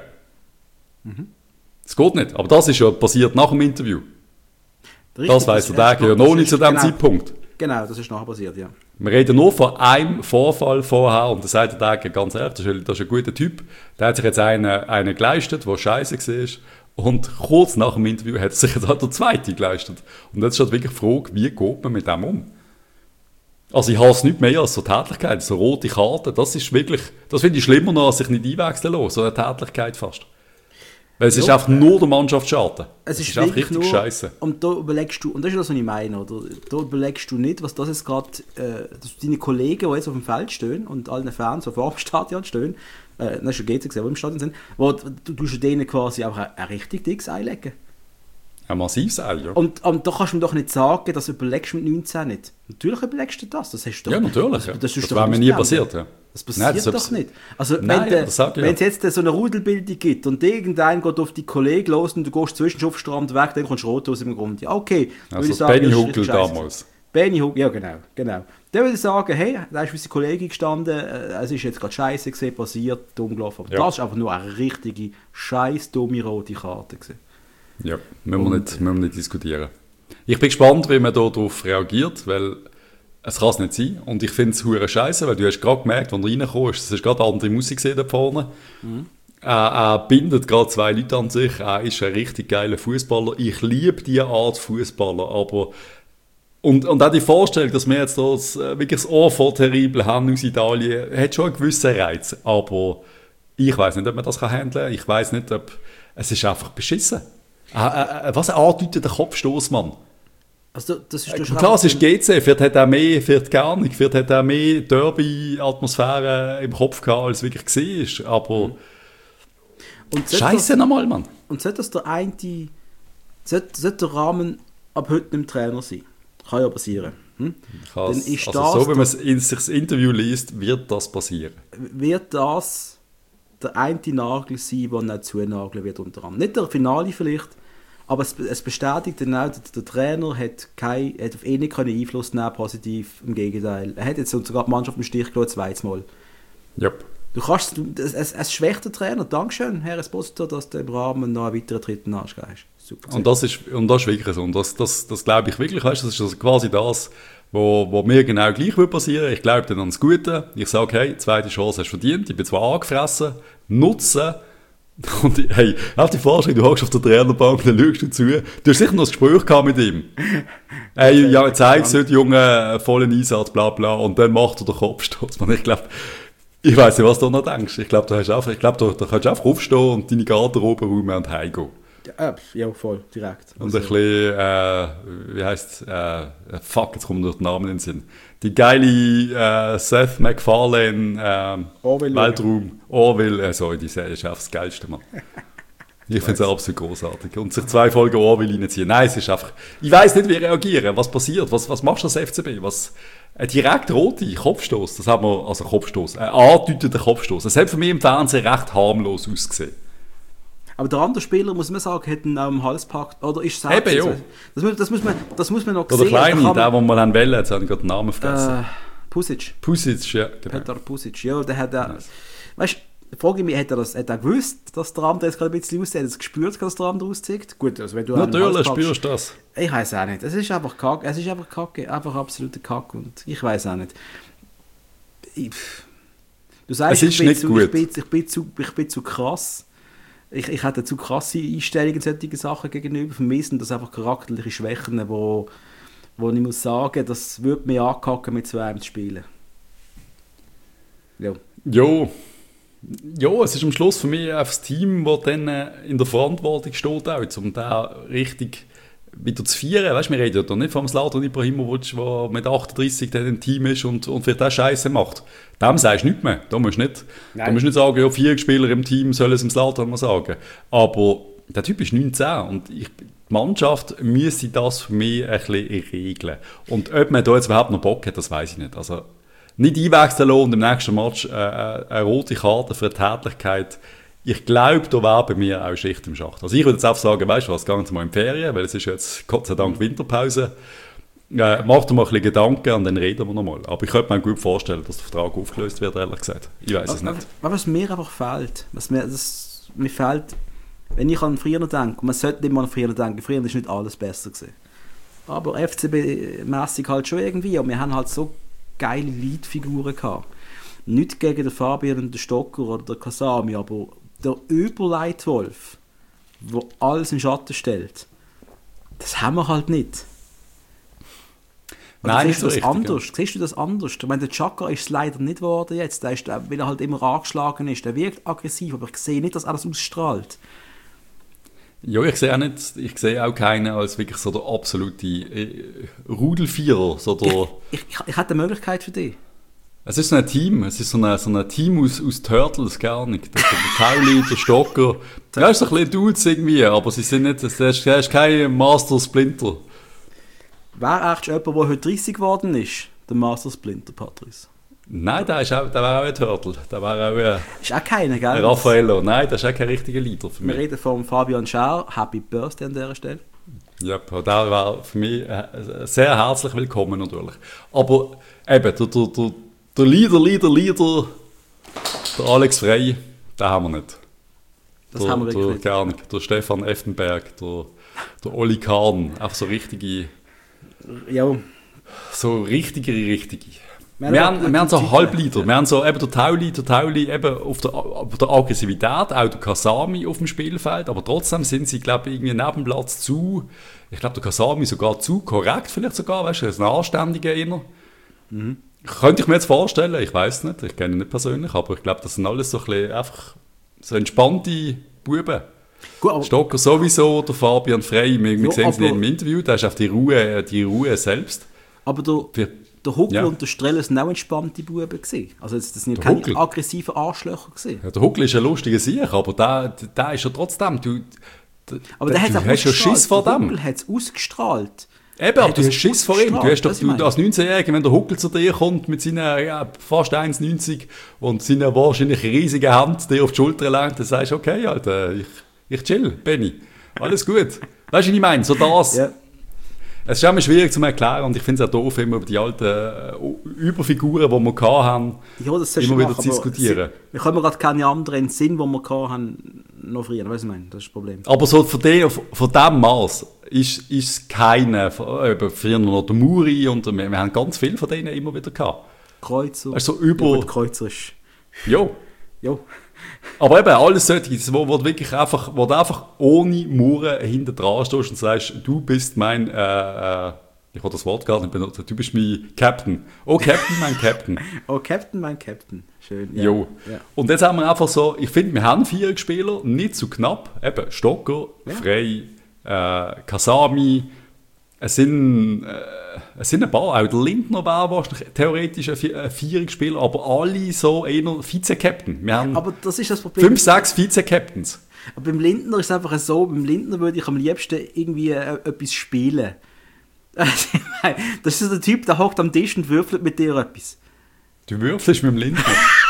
Es geht nicht. Aber das ist ja passiert nach dem Interview. Richtig, das weiss der Dage ja noch nicht zu diesem Zeitpunkt. Genau, das ist nachher passiert, ja. Wir reden nur von einem Vorfall vorher und da sagt der Dage ganz ehrlich, das ist ein guter Typ. Der hat sich jetzt einen geleistet, der scheiße war. Und kurz nach dem Interview hat er sich jetzt halt der zweite geleistet. Und jetzt ist halt wirklich die Frage, wie geht man mit dem um? Also ich hasse nicht mehr als so Tätlichkeit, so rote Karten. Das ist wirklich, das finde ich schlimmer noch, als sich nicht einwechseln lassen. So eine Tätlichkeit fast. Weil es ist einfach nur der Mannschaftsschaden. Es ist einfach wirklich richtig nur, scheiße. und da überlegst du, und das ist das, was ich meine, oder? Da überlegst du nicht, was das jetzt gerade, dass deine Kollegen, die jetzt auf dem Feld stehen und allen Fans, die vor dem Stadion stehen, das ist schon GC gesehen, die im Stadion sind, wo du denen quasi auch ein richtig dickes Ei legen. Ein massives Ei, ja. Und da kannst du mir doch nicht sagen, das überlegst du mit 19 nicht. Natürlich überlegst du das. Das hast du doch. Ja, natürlich. Das wäre mir nie passiert. Ja. Das passiert doch nicht. Also, Nein, wenn es jetzt so eine Rudelbildung gibt und irgendein geht auf die Kollegen los und du gehst zwischen auf den Strand weg, dann kommst du rot aus im Grund. Ja, okay. Also sagen, Benny Huckel damals. Benny Huckel, ja genau. Dann würde ich sagen, hey, da ist unsere Kollegin gestanden, es ist jetzt gerade scheiße gesehen, passiert, dumm gelaufen. Aber das ist einfach nur eine richtige, scheiß dumme rote Karte gewesen. Ja, müssen wir nicht diskutieren. Ich bin gespannt, wie man darauf reagiert, weil es kann es nicht sein. Und ich finde es hure scheiße, weil du hast gerade gemerkt, als du reinkommst, es ist gerade andere Musik gesehen da vorne. Er bindet gerade 2 Leute an sich, er ist ein richtig geiler Fußballer. Ich liebe diese Art Fußballer, aber und auch die Vorstellung, dass wir jetzt wirklich das Ohr voll terrible haben aus Italien, hat schon einen gewissen Reiz. Aber ich weiß nicht, ob man das handeln kann. Ich weiß nicht, ob... Es ist einfach beschissen. Was andeutet der Kopfstoß, Mann? Also, das ist klar, es ist GC, vielleicht hat er mehr Derby-Atmosphäre im Kopf gehabt, als es wirklich war. Aber Scheiße nochmal, Mann. Und sollte das der Rahmen ab heute nicht Trainer sein? Kann ja passieren. Dann ist so wie man sich das Interview liest, wird das passieren. Wird das der eine Nagel sein, der nicht zunageln wird unter anderem. Nicht der Finale vielleicht, aber es bestätigt dann auch, der Trainer hat auf ihn nicht Einfluss nehmen, positiv, im Gegenteil. Er hat jetzt sogar die Mannschaft im Stich gelassen, zweites Mal. Yep. Es schwächt der Trainer. Dankeschön, Herr Esposito, dass du im Rahmen noch einen weiteren dritten Arschgeist hast. Super. Und das ist wirklich so. Und das glaube ich wirklich, weißt, das ist also quasi das, wo mir genau gleich passieren würde. Ich glaube dann an das Gute. Ich sage, hey, zweite Chance hast du verdient. Ich bin zwar angefressen, nutzen. Und hey, auf die Vorstellung, du hockst auf der Trainerbank, dann schaust du zu. Du hast sicher noch ein Gespräch gehabt mit ihm. Hey, ja, zeig's heute, Junge, vollen Einsatz, bla bla. Und dann macht er den Kopfstoß. Ich weiss nicht, was du noch denkst. Ich glaube, da kannst du einfach aufstehen und deine Garderobe räumen und heimgehen. Ja, voll, direkt. Und ein bisschen, wie heisst fuck, jetzt kommt mir der Name in den Sinn. Die geile Seth MacFarlane Weltraum. Orville, sorry, die Serie ist einfach das Geilste, Mann. Ich finde es absolut großartig. Und sich 2 Folgen Orville reinziehen. Nein, es ist einfach... Ich weiss nicht, wie reagieren. Was passiert? Was machst du als FCB? Ein direkt rote Kopfstoß, das haben wir, also Kopfstoß, ein andeuteter Kopfstoß. Das hat für mich im Fernsehen recht harmlos ausgesehen. Aber der andere Spieler, muss man sagen, hat ihn auch im Hals gepackt. Oder ist es eben, ja. Das muss man noch sehen. Oder der Kleine, der, den wir haben wollen, jetzt habe ich gerade den Namen vergessen. Pusic, ja, genau. Petar Pusic, ja, der hat nice. Weißt du, frage ich mich, hat er gewusst, dass der andere jetzt gerade ein bisschen aussieht? Hat er es gespürt, dass der andere aussieht? Gut, also wenn du natürlich spürst du das. Ich weiß auch nicht. Es ist einfach Kacke. Einfach absolute Kacke. Und ich weiß auch nicht. Du sagst, ich bin zu krass. Ich hatte zu krasse Einstellungen solche Sachen gegenüber. Für mich sind das einfach charakterliche Schwächen, wo ich muss sagen, das würde mich ankacken, mit 2 zu spielen. Ja. Ja, es ist am Schluss für mich das Team, das dann in der Verantwortung steht, auch, um da richtig wieder zu feiern. Weißt, wir reden ja da nicht vom Zlatan Ibrahimovic, der mit 38 dann im Team ist und für das Scheiße macht. Dem sagst du nichts mehr. Da musst du nicht sagen, ja, 4 Spieler im Team sollen es im Zlatan mal sagen. Aber der Typ ist 19 und die Mannschaft müsste das für mich ein bisschen regeln. Und ob man da jetzt überhaupt noch Bock hat, das weiß ich nicht. Also nicht einwechseln und im nächsten Match eine rote Karte für eine Tätlichkeit. Ich glaube, da wäre bei mir auch Schicht im Schacht. Also ich würde jetzt auch sagen, weißt du was, gehen Sie mal in die Ferien, weil es ist jetzt Gott sei Dank Winterpause. Macht dir mal ein bisschen Gedanken und dann reden wir nochmal. Aber ich könnte mir gut vorstellen, dass der Vertrag aufgelöst wird, ehrlich gesagt. Ich weiß es nicht. Was mir einfach fehlt, mir fehlt, wenn ich an früher denke, und man sollte nicht mal an früher denken, früher ist nicht alles besser gewesen. Aber FCB-mässig halt schon irgendwie, und wir haben halt so geile Leitfiguren gehabt. Nicht gegen den Fabian und den Stocker oder den Kasami, aber der Überleitwolf, der alles in den Schatten stellt, das haben wir halt nicht. Nein, nicht so richtig. Siehst du das anders? Ich meine, der Chaka ist es leider nicht geworden jetzt, weil er halt immer angeschlagen ist. Der wirkt aggressiv, aber ich sehe nicht, dass er das ausstrahlt. Ja, ich sehe auch keinen als wirklich so der absolute Rudelvierer. So der, Ich hätte eine Möglichkeit für dich. es ist so ein Team, es ist so ein Team aus Turtles, gar nicht. Der Tauli, der Stocker, ja, ist so ein bisschen Dudes irgendwie, aber sie sind nicht, der ist kein Master Splinter. Wer eigentlich jemand, der heute 30 geworden ist? Der Master Splinter, Patrice. Nein, der war auch ein Turtle, der war auch Ist auch keiner, ein gell? Raffaello. Nein, das ist auch kein richtiger Leader für Wir mich. reden von Fabian Schär. Happy Birthday an dieser Stelle. Ja, der war für mich sehr herzlich willkommen natürlich. Aber eben, der Leader, der Alex Frey, den haben wir nicht. Das haben wir wirklich nicht. Gar nicht. Der Stefan Effenberg, der Oli Kahn, einfach so richtige. Ja. So richtige. Wir haben so Halbleiter. Wir haben so eben der Tauli eben auf der Aggressivität, auch der Kasami auf dem Spielfeld, aber trotzdem sind sie, glaube ich, irgendwie neben dem Platz ich glaube, der Kasami sogar zu korrekt, vielleicht sogar, weißt du, ein anständiger inner. Könnte ich mir jetzt vorstellen, ich weiß nicht, ich kenne ihn nicht persönlich, aber ich glaube, das sind alles so ein bisschen einfach so entspannte Buben. Gut, aber Stocker sowieso, der Fabian Frey, wir sehen es aber- in dem Interview, der ist auf die Ruhe selbst. aber der Huckel Ja. und der Streller sind auch entspannte Buben gewesen. Also das sind ja Der keine Huckel? aggressiven Arschlöcher gewesen. Ja, der Huckel ist ein lustiger Sieg, aber der ist ja trotzdem, Aber der hat es du auch hast ja ausgestrahlt. Schiss vor Der dem. Huckel hat es ausgestrahlt. Eben, aber hat du es hast Schiss vor ihm. Du hast doch das ich meine. als 19-Jähriger, wenn der Huckel zu dir kommt mit seiner fast 1,90 und seiner wahrscheinlich riesigen Hand dir auf die Schulter lenkt, dann sagst du, okay, Alter, ich chill, Benny. Alles gut. Weißt du, was ich meine? So das. Ja. Es ist immer schwierig zu erklären und ich finde es auch doof, immer über die alten Überfiguren, die wir hatten, Ja, das sollst du immer wieder machen, zu aber diskutieren. Wir können gerade keine anderen in den Sinn, die wir hatten, noch früher. Weißt du, was ich meine? Das ist das Problem. Aber so von dem Maß ist es keiner, eben früher noch der Muri und wir haben ganz viele von denen immer wieder gehabt. Kreuzer. Also Ja, über... gut, Kreuzer ist... Ja. Ja. Aber eben, alles solches, wo du wirklich einfach, wo du einfach ohne Mauern hinter dran stehst und sagst, du bist mein, ich will das Wort gar nicht benutzen, du bist mein Captain. Oh, Captain, mein Captain. Oh, Captain, mein Captain. Schön. Ja. Jo. Ja. Und jetzt haben wir einfach so, ich finde, wir haben 4 Spieler, nicht zu knapp, eben Stocker, Ja. Frey, Kasami, es sind ein paar, auch der Lindner war wahrscheinlich theoretisch ein 4-Spieler, aber alle so eher Vize-Captain. Wir haben Aber das ist das Problem. 5, 6 Vize-Captains. Aber beim Lindner ist es einfach so, beim Lindner würde ich am liebsten irgendwie etwas spielen. Das ist so der Typ, der hockt am Tisch und würfelt mit dir etwas. Du würfelst mit dem Lindner.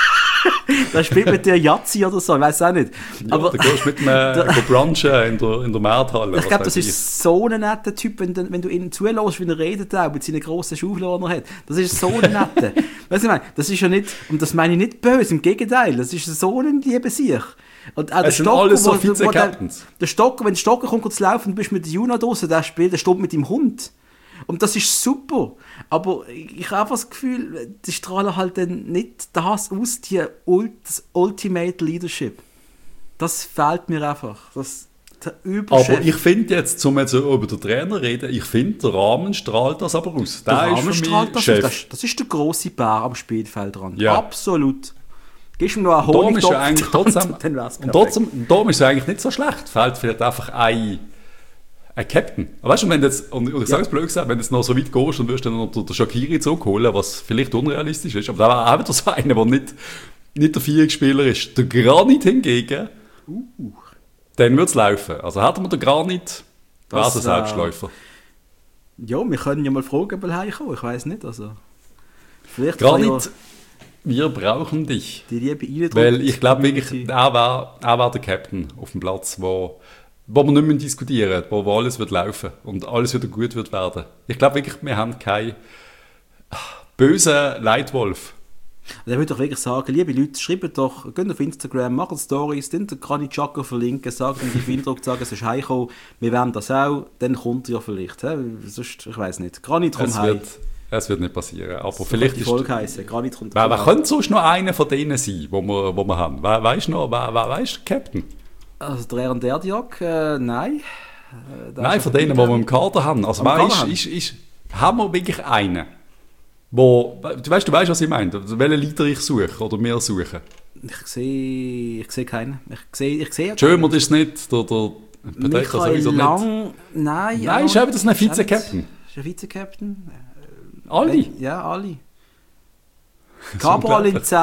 Der spielt mit dir Yazzi oder so, ich weiß auch nicht. Ja, Aber du gehst mit dem brunchen in der Markthalle. ich glaube, das ist so ein netter Typ, wenn du ihn zulässt, wie er redet, auch mit seinen grossen Schaufeln, die er hat. Das ist so ein netter. Weißt du, ich meine, das ist ja nicht, und das meine ich nicht böse, im Gegenteil, das ist so ein lieber Sieg. Und auch Es sind alles so Vize-Captains. der Stocker, wenn der Stocker kommt zu laufen und du bist mit der Juna draussen, der spielt, der steht mit dem Hund. Und das ist super. Aber ich habe einfach das Gefühl, die strahlen halt dann nicht das aus, das Ultimate Leadership. Das fehlt mir einfach. Der Überchef. Aber ich finde jetzt, um jetzt über den Trainer zu reden, ich finde, der Rahmen strahlt das aber aus. Der Der Rahmen ist für strahlt mich das Chef. aus. Das ist der grosse Bär am Spielfeld dran. Ja. Absolut. Gibst du mir noch einen Darum ist Honigtopf ja eigentlich dran, trotzdem, dann wär's und perfekt. darum ist es eigentlich nicht so schlecht. Fehlt vielleicht einfach ein Captain. Aber weißt du, wenn du jetzt, und ich sage es blöd gesagt, wenn du jetzt noch so weit gehst und wirst dann noch den Shaqiri zurückholen, was vielleicht unrealistisch ist, aber da war auch wieder so einer, der nicht der 4-Spieler ist. Der Granit hingegen, dann wird es laufen. Also hätten wir den Granit, wäre es ein Selbstläufer. Ja, wir können ja mal fragen, ob er heimkommt. Ich weiß nicht. Also, vielleicht kann Granit, ja wir brauchen dich. die Liebe reindrücken. Weil ich glaube wirklich, er war der Captain auf dem Platz, wo wir nicht mehr diskutieren, wo alles wird laufen und alles wieder gut wird werden. Ich glaube wirklich, wir haben keinen bösen Leitwolf. Und ich würde doch wirklich sagen, liebe Leute, schreibt doch, geht auf Instagram, macht Stories, dann kann ich Chaka verlinken, sagt ihm die Eindruck, sagen, es ist heimgekommen, wir wollen das auch, dann kommt er ja vielleicht. He? Sonst, ich weiß nicht. Granit kommt heim. Es wird nicht passieren. Aber So vielleicht könnte die ist... Folge heissen. Granit kommt Wer heim. könnte sonst noch einer von denen sein, wo wir haben? Weißt du noch, wer ist der Captain? Also der Erdiak, nein. Nein, von denen, die wir im Kader haben. Also Am wer Kader haben wir wirklich einen? Du weißt, was ich meine? Welchen Leader ich suche oder wir suchen? Ich sehe keinen. Ich sehe Schömer ist nicht, der Michael Lang, Nein, ist eben das ein Vize-Captain. Ist ein Vize-Captain? Alle? Ja, alle. Cabral in 10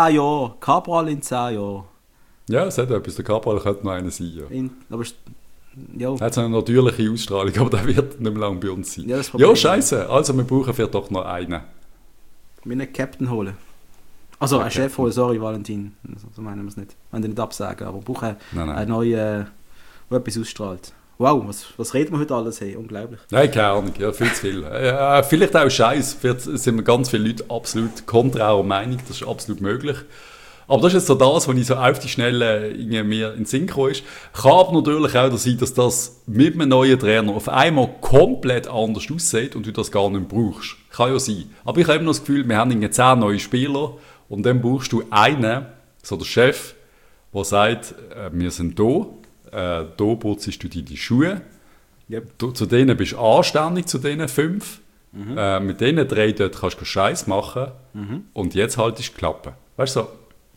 Jahren. Ja, es hat etwas. Der Cabral könnte noch einer sein. Ja. Ja. Er hat so eine natürliche Ausstrahlung, aber der wird nicht mehr lange bei uns sein. Ja, scheiße. Also wir brauchen vielleicht doch noch einen. Wir einen Captain holen. Also einen Chef holen, sorry Valentin. So meinen wir es nicht. Wir wollen nicht absagen, aber wir brauchen einen neuen, der etwas ausstrahlt. Wow, was reden wir heute alles? Hey, unglaublich. Nein, keine Ahnung, ja, viel zu viel. Vielleicht auch Scheiß. Vielleicht sind wir ganz viele Leute absolut konträrer Meinung, das ist absolut möglich. Aber das ist jetzt so das, was ich so auf die Schnelle mir in den Sinn gekommen ist. Kann aber natürlich auch sein, dass das mit einem neuen Trainer auf einmal komplett anders aussieht und du das gar nicht brauchst. Kann ja sein. Aber ich habe immer noch das Gefühl, wir haben 10 neue Spieler und dann brauchst du einen, so der Chef, der sagt, wir sind da putzest du deine Schuhe. Yep. Zu denen bist du anständig, zu diesen 5. Mit diesen 3 dort kannst du Scheiß machen. Und jetzt haltest du die Klappe. Weißt du so?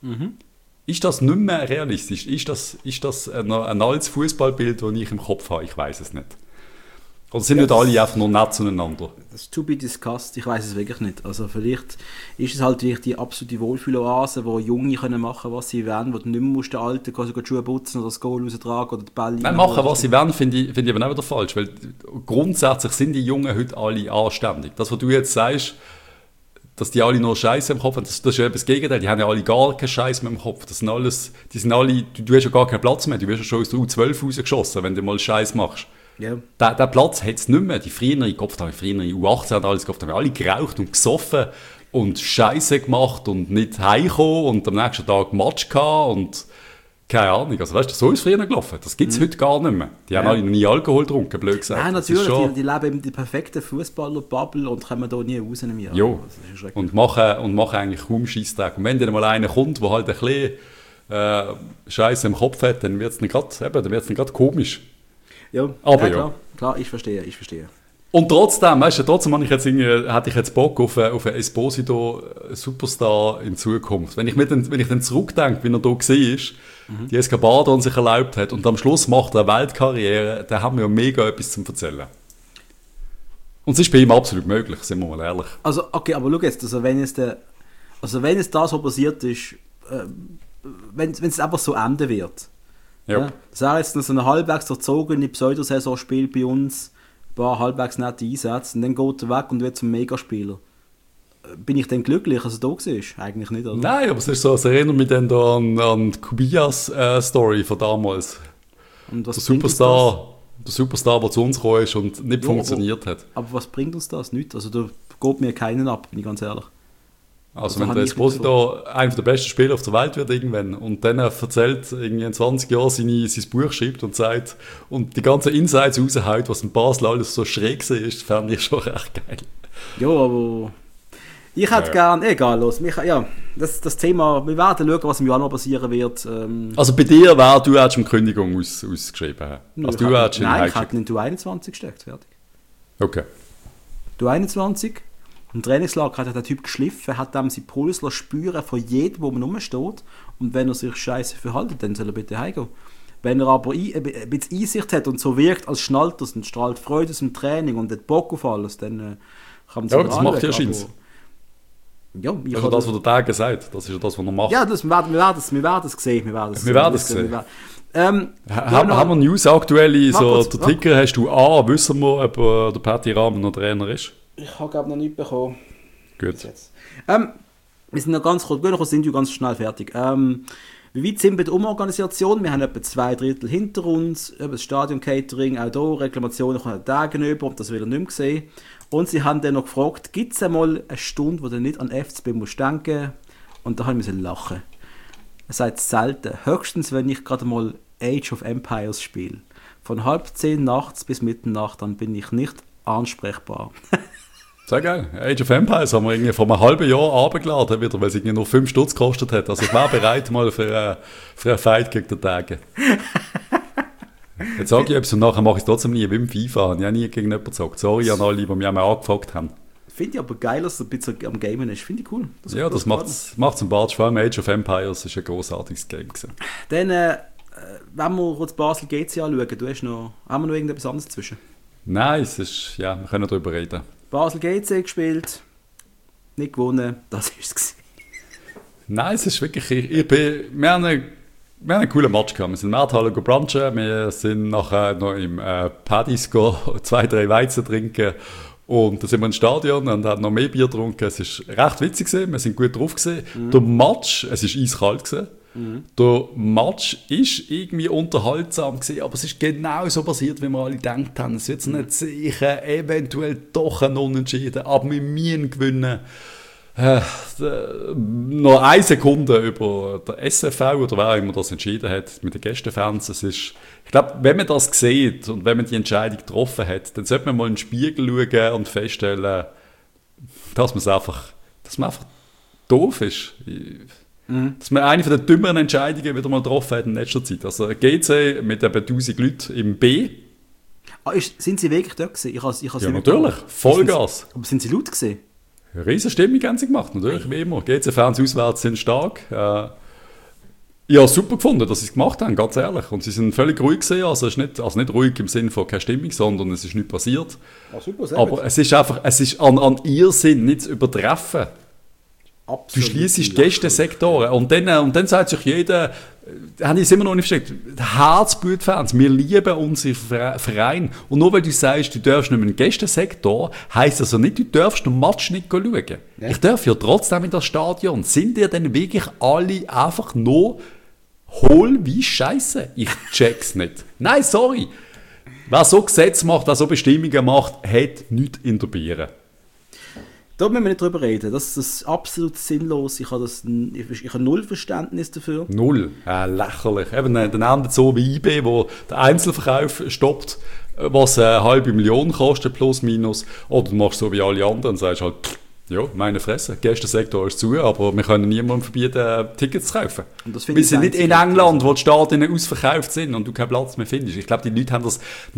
Ist das nicht mehr realistisch? Ist das ein altes Fußballbild, das ich im Kopf habe? Ich weiß es nicht. Oder sind nicht alle einfach nur nett zueinander? Das ist to be discussed, ich weiß es wirklich nicht. Also vielleicht ist es halt wirklich die absolute Wohlfühloase, wo Junge können machen, was sie wollen, wo du nicht mehr musst, der Alte quasi die Schuhe putzen oder das Goal raustragen oder die Bälle... Nein, machen, was sie wollen, finde ich aber auch wieder falsch, weil grundsätzlich sind die Jungen heute alle anständig. Das, was du jetzt sagst, dass die alle nur Scheiße im Kopf haben, das ist ja etwas Gegenteil. Die haben ja alle gar keinen Scheiß mehr im Kopf. Das sind alles, du hast ja gar keinen Platz mehr. Du wirst ja schon aus der U12 rausgeschossen, wenn du mal Scheiß machst. Yeah. Der Platz hat es nicht mehr. Die früheren U18 haben alles gekauft, haben alle geraucht und gesoffen und Scheiße gemacht und nicht heimgekommen und am nächsten Tag Match gehabt und keine Ahnung. Also weißt du, so ist es früher gelaufen. Das gibt es heute gar nicht mehr. Die haben alle noch nie Alkohol getrunken, blöd gesagt. Nein, natürlich. Die leben in der perfekten Fußballer-Bubble und kommen da nie raus im Jahr. Ja, und machen eigentlich kaum Scheissdreck. Und wenn dann mal einer kommt, der halt ein bisschen Scheiße im Kopf hat, dann wird es dann gerade komisch. Ja, aber ja, klar, ich verstehe. Und trotzdem hätte ich jetzt Bock auf einen Esposito-Superstar in Zukunft. Wenn ich dann zurückdenke, wie er da war, die Escapade sich erlaubt hat und am Schluss macht er eine Weltkarriere, dann haben wir ja mega etwas zu erzählen. Und es ist bei ihm absolut möglich, sind wir mal ehrlich. Also, okay, aber schau jetzt, wenn es das, was passiert ist, wenn es einfach so enden wird, ja. Das wäre jetzt noch so eine halbwegs erzogene Pseudosaison spielt bei uns, ein paar halbwegs nette Einsätze und dann geht er weg und wird zum Megaspieler. Bin ich dann glücklich, als er da war? Eigentlich nicht, oder? Nein, aber es ist so, es erinnert mich dann da an die Kubias-Story von damals. Und was der Superstar, der zu uns gekommen ist und nicht funktioniert hat. Aber was bringt uns das? Nichts. Also da geht mir keinen ab, bin ich ganz ehrlich. Also wenn der Esposito einer der besten Spieler auf der Welt wird irgendwann und dann erzählt, irgendwie in 20 Jahren sein Buch schreibt und sagt und die ganzen Insights raushaut, was in Basel alles so schräg ist, fände ich schon recht geil. Ja, aber ich hätte gern, egal, das Thema, wir werden schauen, was im Januar passieren wird. Also bei dir du hättest eine Kündigung ausgeschrieben. Also ich hätte in U21 gesteckt, fertig. Okay. U21 im Trainingslager hat der Typ geschliffen, hat dem seinen Puls spüren von jedem, wo man rumsteht. Und wenn er sich scheiße verhält, dann soll er bitte heimgehen. Wenn er aber ein bisschen Einsicht hat und so wirkt, als schnallt es und strahlt Freude aus dem Training und hat Bock auf alles, dann kann man es das macht ja Scheins. Ja, das ist das, was der Tage sagt. Das ist das, was er macht. Ja, wir werden es sehen. Wir werden es sehen. Haben wir News aktuell? So, der Ticker hast du wissen wir, ob der Patti Rahmen noch Trainer ist? Ich habe glaube noch nicht bekommen. Gut. Wir sind noch ganz kurz, sind wir ganz schnell fertig. Wie weit sind wir bei der Umorganisation? Wir haben etwa 2/3 hinter uns, das Stadion-Catering, auch hier Reklamationen von Tagen über, und das will er nicht mehr sehen. Und sie haben dann noch gefragt, gibt es einmal eine Stunde, wo du nicht an FCB musst denken? Und da habe ich lachen. Er sagt selten, höchstens wenn ich gerade mal Age of Empires spiele. Von 9:30 nachts bis Mitternacht, dann bin ich nicht ansprechbar. Sehr geil. Age of Empires haben wir irgendwie vor einem halben Jahr runtergeladen, wieder, weil es irgendwie nur 5 Stutz gekostet hat. Also ich wäre bereit mal für einen Fight gegen den Tage. Jetzt sage ich etwas und nachher mache ich es trotzdem nie wie im FIFA. Ich habe nie gegen jemanden gezockt. Sorry an alle, die mich einmal angefragt haben. Finde ich aber geil, dass er ein bisschen am Gamen ist. Finde ich cool. Das macht es im Bartsch. Vor allem Age of Empires ist ein großartiges Game gewesen. Dann wenn wir kurz Basel GC anschauen, haben wir noch irgendetwas anderes dazwischen? Nein, es ist, ja, wir können darüber reden. Basel GC gespielt, nicht gewonnen, das war es. Nein, es ist wirklich, wir haben einen coolen Match gehabt. Wir sind in der Markthalle brunchen, wir sind nachher noch im Paddy's 2-3 Weizen trinken und dann sind wir ins Stadion und haben noch mehr Bier getrunken. Es war recht witzig gewesen, wir sind gut drauf gewesen. Der Match, es war eiskalt gewesen. Der Match ist irgendwie unterhaltsam gewesen, aber es ist genau so passiert, wie wir alle gedacht haben. Es wird nicht sicher, eventuell doch ein Unentschieden, aber wir müssen gewinnen. Noch eine Sekunde über der SFV oder wer immer das entschieden hat mit den Gästefans. Ich glaube, wenn man das sieht und wenn man die Entscheidung getroffen hat, dann sollte man mal in den Spiegel schauen und feststellen, dass man einfach doof ist. Dass man eine der dümmeren Entscheidungen wieder mal getroffen hat in letzter Zeit. Also GC mit etwa 1000 Leuten im B. Sind sie wirklich dort gewesen? Ja, natürlich. Vollgas. Aber sind sie laut gewesen? Riesen haben sie gemacht, natürlich, wie immer. GC-Fans auswärts sind stark. Ja, super gefunden, dass sie es gemacht haben, ganz ehrlich. Und sie sind völlig ruhig gewesen, also nicht ruhig im Sinne von keine Stimmung, sondern es ist nichts passiert. Super, sehr aber gut. es ist einfach, es ist an Irrsinn nicht zu übertreffen. Du schließt Gästesektoren und dann sagt sich jeder, habe ich es immer noch nicht verstanden, Herzblut-Fans, wir lieben unseren Verein und nur weil du sagst, du darfst nicht mehr in den Gästesektor, heisst das also nicht, du darfst den Match nicht schauen. Ja. Ich darf ja trotzdem in das Stadion. Sind ihr denn wirklich alle einfach nur hohl wie Scheiße? Ich check's nicht. Nein, sorry. Wer so Gesetze macht, wer so Bestimmungen macht, hat nichts in der Birne. Da müssen wir nicht drüber reden. Das ist absolut sinnlos. Ich habe null Verständnis dafür. Null. Lächerlich. Eben dann so wie eBay, wo der Einzelverkauf stoppt, was 500.000 kostet, plus minus. Oder du machst so wie alle anderen und sagst halt, ja, meine Fresse, der Gästesektor ist zu, aber wir können niemandem verbieten, Tickets zu kaufen. Wir sind nicht in England, wo die Stadien ausverkauft sind und du keinen Platz mehr findest. Ich glaube, die Leute haben das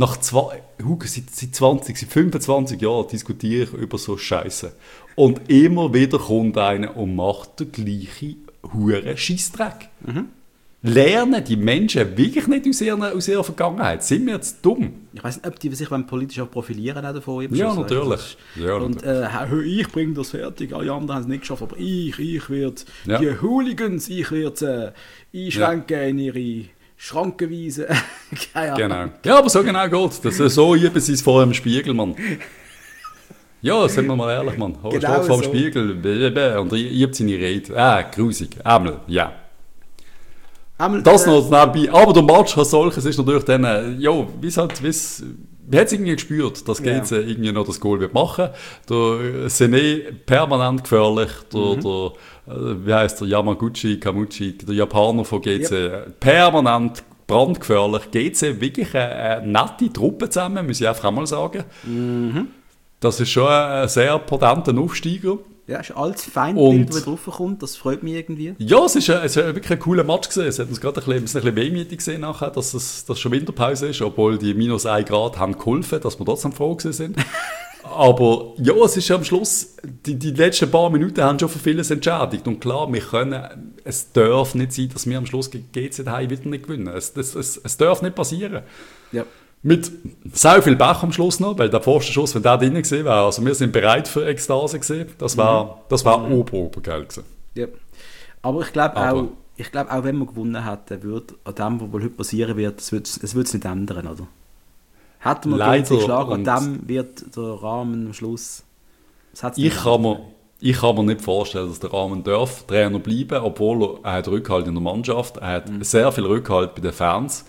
seit 25 Jahren diskutiere ich über so Scheiße. Und immer wieder kommt einer und macht den gleichen huren Scheissdreck. Lernen die Menschen wirklich nicht aus ihrer Vergangenheit? Sind wir jetzt dumm? Ich weiss nicht, ob die sich politisch auch profilieren auch davon. Ja, natürlich. Und ich bringe das fertig, alle anderen haben es nicht geschafft, aber ich werde die Hooligans, ich werde einschränken in ihre Schranken weisen. Keine Ahnung. Genau. Ja, aber so genau geht es. So üben sie es vor dem Spiegel, Mann. Ja, sind wir mal ehrlich, Mann. Genau steht vor dem so. Spiegel und ihr habt seine Rede. Grusig. Einmal, ja. Das noch nebenbei. Aber der Match als solches ist natürlich dann, wie hat es irgendwie gespürt, dass GC irgendwie noch das Goal wird machen. Der Sene permanent gefährlich, wie heisst der, Kamuchi, der Japaner von GC, permanent brandgefährlich. GC wirklich eine nette Truppe zusammen, muss ich einfach einmal sagen. Das ist schon ein sehr potenter Aufsteiger. Ja, es ist alles Feindbild, das draufkommt, das freut mich irgendwie. Ja, es ist wirklich ein cooler Match gewesen. Es hat uns gerade ein bisschen wehmütig gesehen nachher, dass schon Winterpause ist, obwohl die minus 1 Grad haben geholfen, dass wir trotzdem froh gewesen sind. Aber ja, es ist am Schluss, die letzten paar Minuten haben schon für vieles entschädigt. Und klar, es darf nicht sein, dass wir am Schluss gegen GC daheim wieder nicht gewinnen. Es darf nicht passieren. Ja. Mit sehr viel Pech am Schluss noch, weil der Pfostenschuss, wenn der drin gewesen wäre, also wir sind bereit für Ekstase gewesen, das war obergeil gewesen. Ja. Aber ich glaube auch, wenn wir gewonnen hätten, würde an dem, was wohl heute passieren wird, es würde es nicht ändern, oder? Hätten wir leider geschlagen, an dem wird der Rahmen am Schluss... Ich kann mir nicht vorstellen, dass der Rahmen Trainer bleiben, obwohl er hat Rückhalt in der Mannschaft, er hat sehr viel Rückhalt bei den Fans.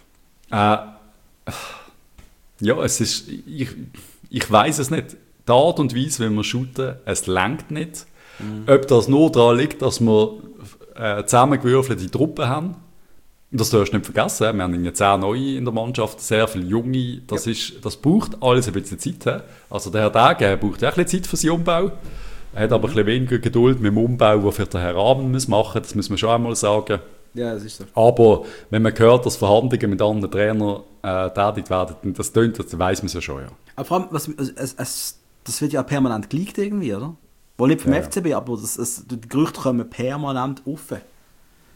Ja, es ist, ich weiss es nicht. Die Art und Weise, wenn wir shooten, es lenkt nicht. Ob das nur daran liegt, dass wir zusammengewürfelte Truppen haben. Und das darfst du nicht vergessen. Wir haben jetzt 10 Neue in der Mannschaft, sehr viele Junge. Das braucht alles ein bisschen Zeit. Also der Herr Dage braucht auch ein bisschen Zeit für seinen Umbau. Er hat aber ein bisschen weniger Geduld mit dem Umbau, den für den Herrn Rahmen machen muss. Das müssen wir schon einmal sagen. Ja, das ist so. Aber wenn man hört, dass Verhandlungen mit anderen Trainern tätig werden, das weiss man es ja schon. Ja. Aber vor allem, das wird ja permanent geleakt irgendwie, oder? Wohl nicht vom FCB, aber die Gerüchte kommen permanent offen.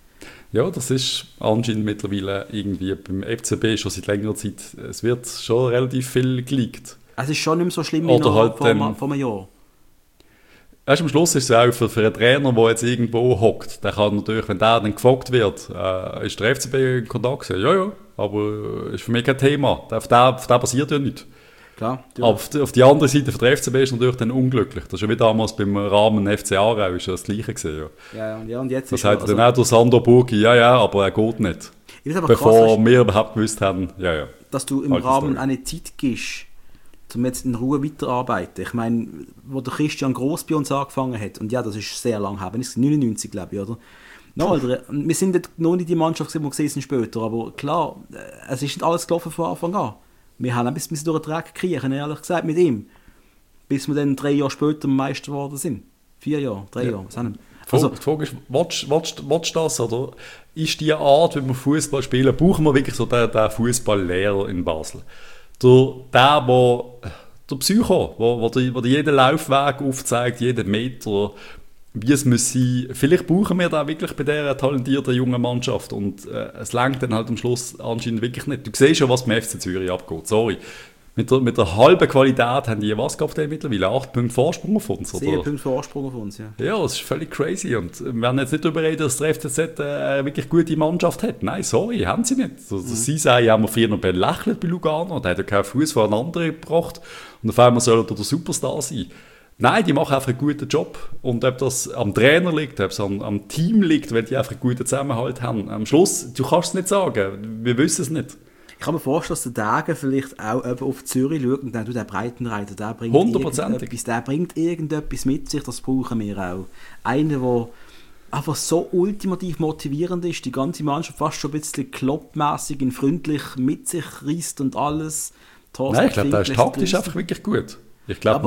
Ja, das ist anscheinend mittlerweile irgendwie beim FCB schon seit längerer Zeit, es wird schon relativ viel geleakt. Es ist schon nicht mehr so schlimm wie Oder noch halt vor einem Jahr. Erst am Schluss ist es auch für einen Trainer, der jetzt irgendwo hockt, der kann natürlich, wenn der dann gefragt wird, ist der FCB in Kontakt gewesen? Ja, aber ist für mich kein Thema. Auf den passiert ja nichts. Klar, aber auf die andere Seite, für den FCB ist natürlich dann unglücklich. Das ist ja wie damals beim Rahmen FC Aarau, ist ja das Gleiche gewesen. Ja, und jetzt das hat dann auch der Sandro Burgi, ja, aber er geht nicht. Bevor krass, wir überhaupt gewusst haben, ja. Dass du im Rahmen eine Zeit gibst, um jetzt in Ruhe weiterarbeiten. Ich meine, wo der Christian Gross bei uns angefangen hat, und ja, das ist sehr lang her, 99, glaube ich, oder? Wir sind noch nicht die Mannschaft, die wir gesehen sind später, aber klar, es ist nicht alles gelaufen von Anfang an. Wir haben ein bisschen durch den Dreck kriechen, ehrlich gesagt, mit ihm. Bis wir dann 3 Jahre später Meister geworden sind. 4 Jahre, 3 Jahre, was haben wir? Also, die Frage ist, willst du das, oder ist die Art, wie wir Fußball spielen, brauchen wir wirklich so den Fußballlehrer in Basel? Der Psycho, der jeden Laufweg aufzeigt, jeden Meter, wie es muss sein. Vielleicht brauchen wir da wirklich bei dieser talentierten jungen Mannschaft und es reicht dann halt am Schluss anscheinend wirklich nicht. Du siehst schon, was beim FC Zürich abgeht, sorry. Mit der halben Qualität haben die was gehabt mittlerweile? 8 Punkte Vorsprung auf uns? 7 Punkte Vorsprung auf uns, ja. Ja, das ist völlig crazy. Und wir werden jetzt nicht darüber reden, dass der FCZ eine wirklich gute Mannschaft hat. Nein, sorry, haben sie nicht. Also, sie sagen, haben wir früher noch belächelt bei Lugano. Der hat ja keinen Fuß von einem anderen gebracht. Und auf einmal soll er der Superstar sein. Nein, die machen einfach einen guten Job. Und ob das am Trainer liegt, ob es am Team liegt, weil die einfach einen guten Zusammenhalt haben. Am Schluss, du kannst es nicht sagen. Wir wissen es nicht. Ich kann mir vorstellen, dass der Dagen vielleicht auch auf Zürich schaut und dann der Breitenreiter, der bringt irgendetwas mit sich, das brauchen wir auch. Einer, der einfach so ultimativ motivierend ist, die ganze Mannschaft fast schon ein bisschen kloppmässig und freundlich mit sich reißt und alles. Nein, ich glaube, der ist taktisch einfach wirklich gut. Ich glaube,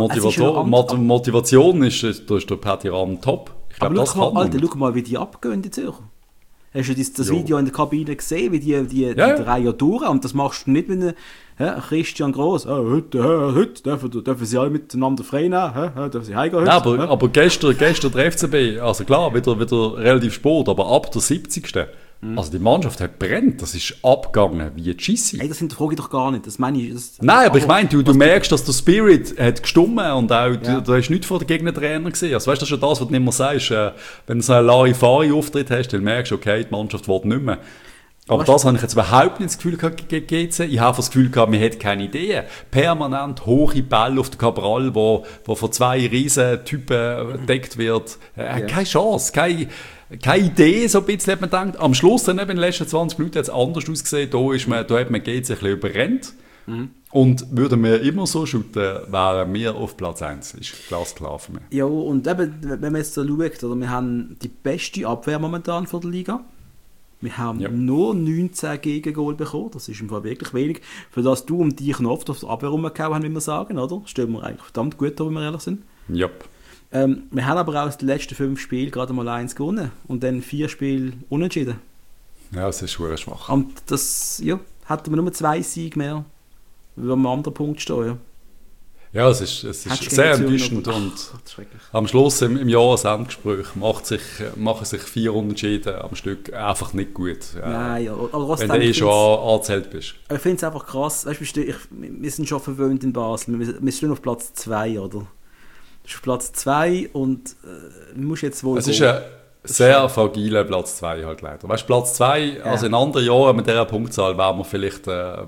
Motivation ist der Patti Rahm top. Ich glaube, das kann man. Schau mal, wie die abgehen, die Zürcher. Hast du das Video in der Kabine gesehen, wie die Reihe durch? Und das machst du nicht, wenn Christian Gross, heute dürfen sie alle miteinander frei nehmen, dürfen sie heimgehen. Aber gestern der FCB, also klar, wieder relativ spät, aber ab der 70. Also die Mannschaft hat brennt, das ist abgegangen wie Gissi. Hey, das hinterfrage ich doch gar nicht, das meine ich. Nein, aber ich meine, du merkst, dass der Spirit hat gestummen und auch, du hast nichts von den Gegnertrainer gesehen. Also weißt du, das ist ja das, was du nicht mehr sagst. Wenn du so einen Larifari-Auftritt hast, dann merkst du, okay, die Mannschaft will nicht mehr. Aber das habe ich jetzt überhaupt nicht das Gefühl gehabt gegen GC. Ich habe das Gefühl gehabt, man hätte keine Ideen. Permanent hohe Bälle auf den Cabral, wo von 2 riesen Typen gedeckt wird. Keine Chance, keine Idee, so ein bisschen hat man gedacht. Am Schluss, dann in den letzten 20 Minuten hat es anders ausgesehen. Da hat man GC ein bisschen überrennt. Und würden wir immer so shooten, wären wir auf Platz 1. Ist glasklar für mich. Ja, und eben, wenn man jetzt so schaut, oder, wir haben die beste Abwehr momentan von der Liga. Wir haben nur 19 Gegengol bekommen. Das ist im Fall wirklich wenig. Für das du und dich noch oft auf die Abwehr rumgehauen haben, wie wir sagen, oder? Stellen wir eigentlich verdammt gut da, wenn wir ehrlich sind. Ja. Wir haben aber auch aus den letzten 5 Spielen gerade mal 1 gewonnen. Und dann 4 Spiele unentschieden. Ja, das ist schwer schwach. Und das, hätten wir nur 2 Siege mehr, wenn wir am anderen Punkt stehen, ja. Ja, es ist sehr enttäuschend und am Schluss im Jahresendgespräch machen sich 4 Unentschieden am Stück einfach nicht gut. Nein, wenn du schon angezählt bist. Ich finde es einfach krass, weißt, wir sind schon verwöhnt in Basel, wir stehen auf Platz 2, oder? Du bist auf Platz 2 und musst jetzt wohl... Es ist ein sehr fragiler Platz 2 halt leider. Weißt, Platz 2, also in anderen Jahren mit dieser Punktzahl wären wir vielleicht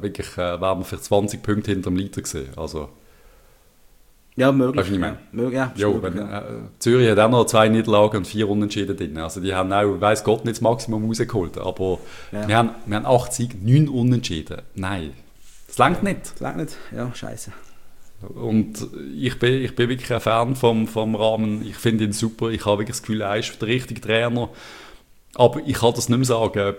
20 Punkte hinter dem Leader gewesen, also... Ja, möglich. Weißt du, was ich meine? Zürich hat auch noch 2 Niederlagen und 4 Unentschieden drin. Also die haben auch, weiss Gott, nicht das Maximum rausgeholt. Aber wir haben 8 Siege, 9 Unentschieden. Nein, das reicht nicht. Das reicht nicht, ja, scheiße. Und ich bin wirklich ein Fan vom Rahmen. Ich finde ihn super. Ich habe wirklich das Gefühl, er ist der richtige Trainer. Aber ich kann das nicht mehr sagen, ob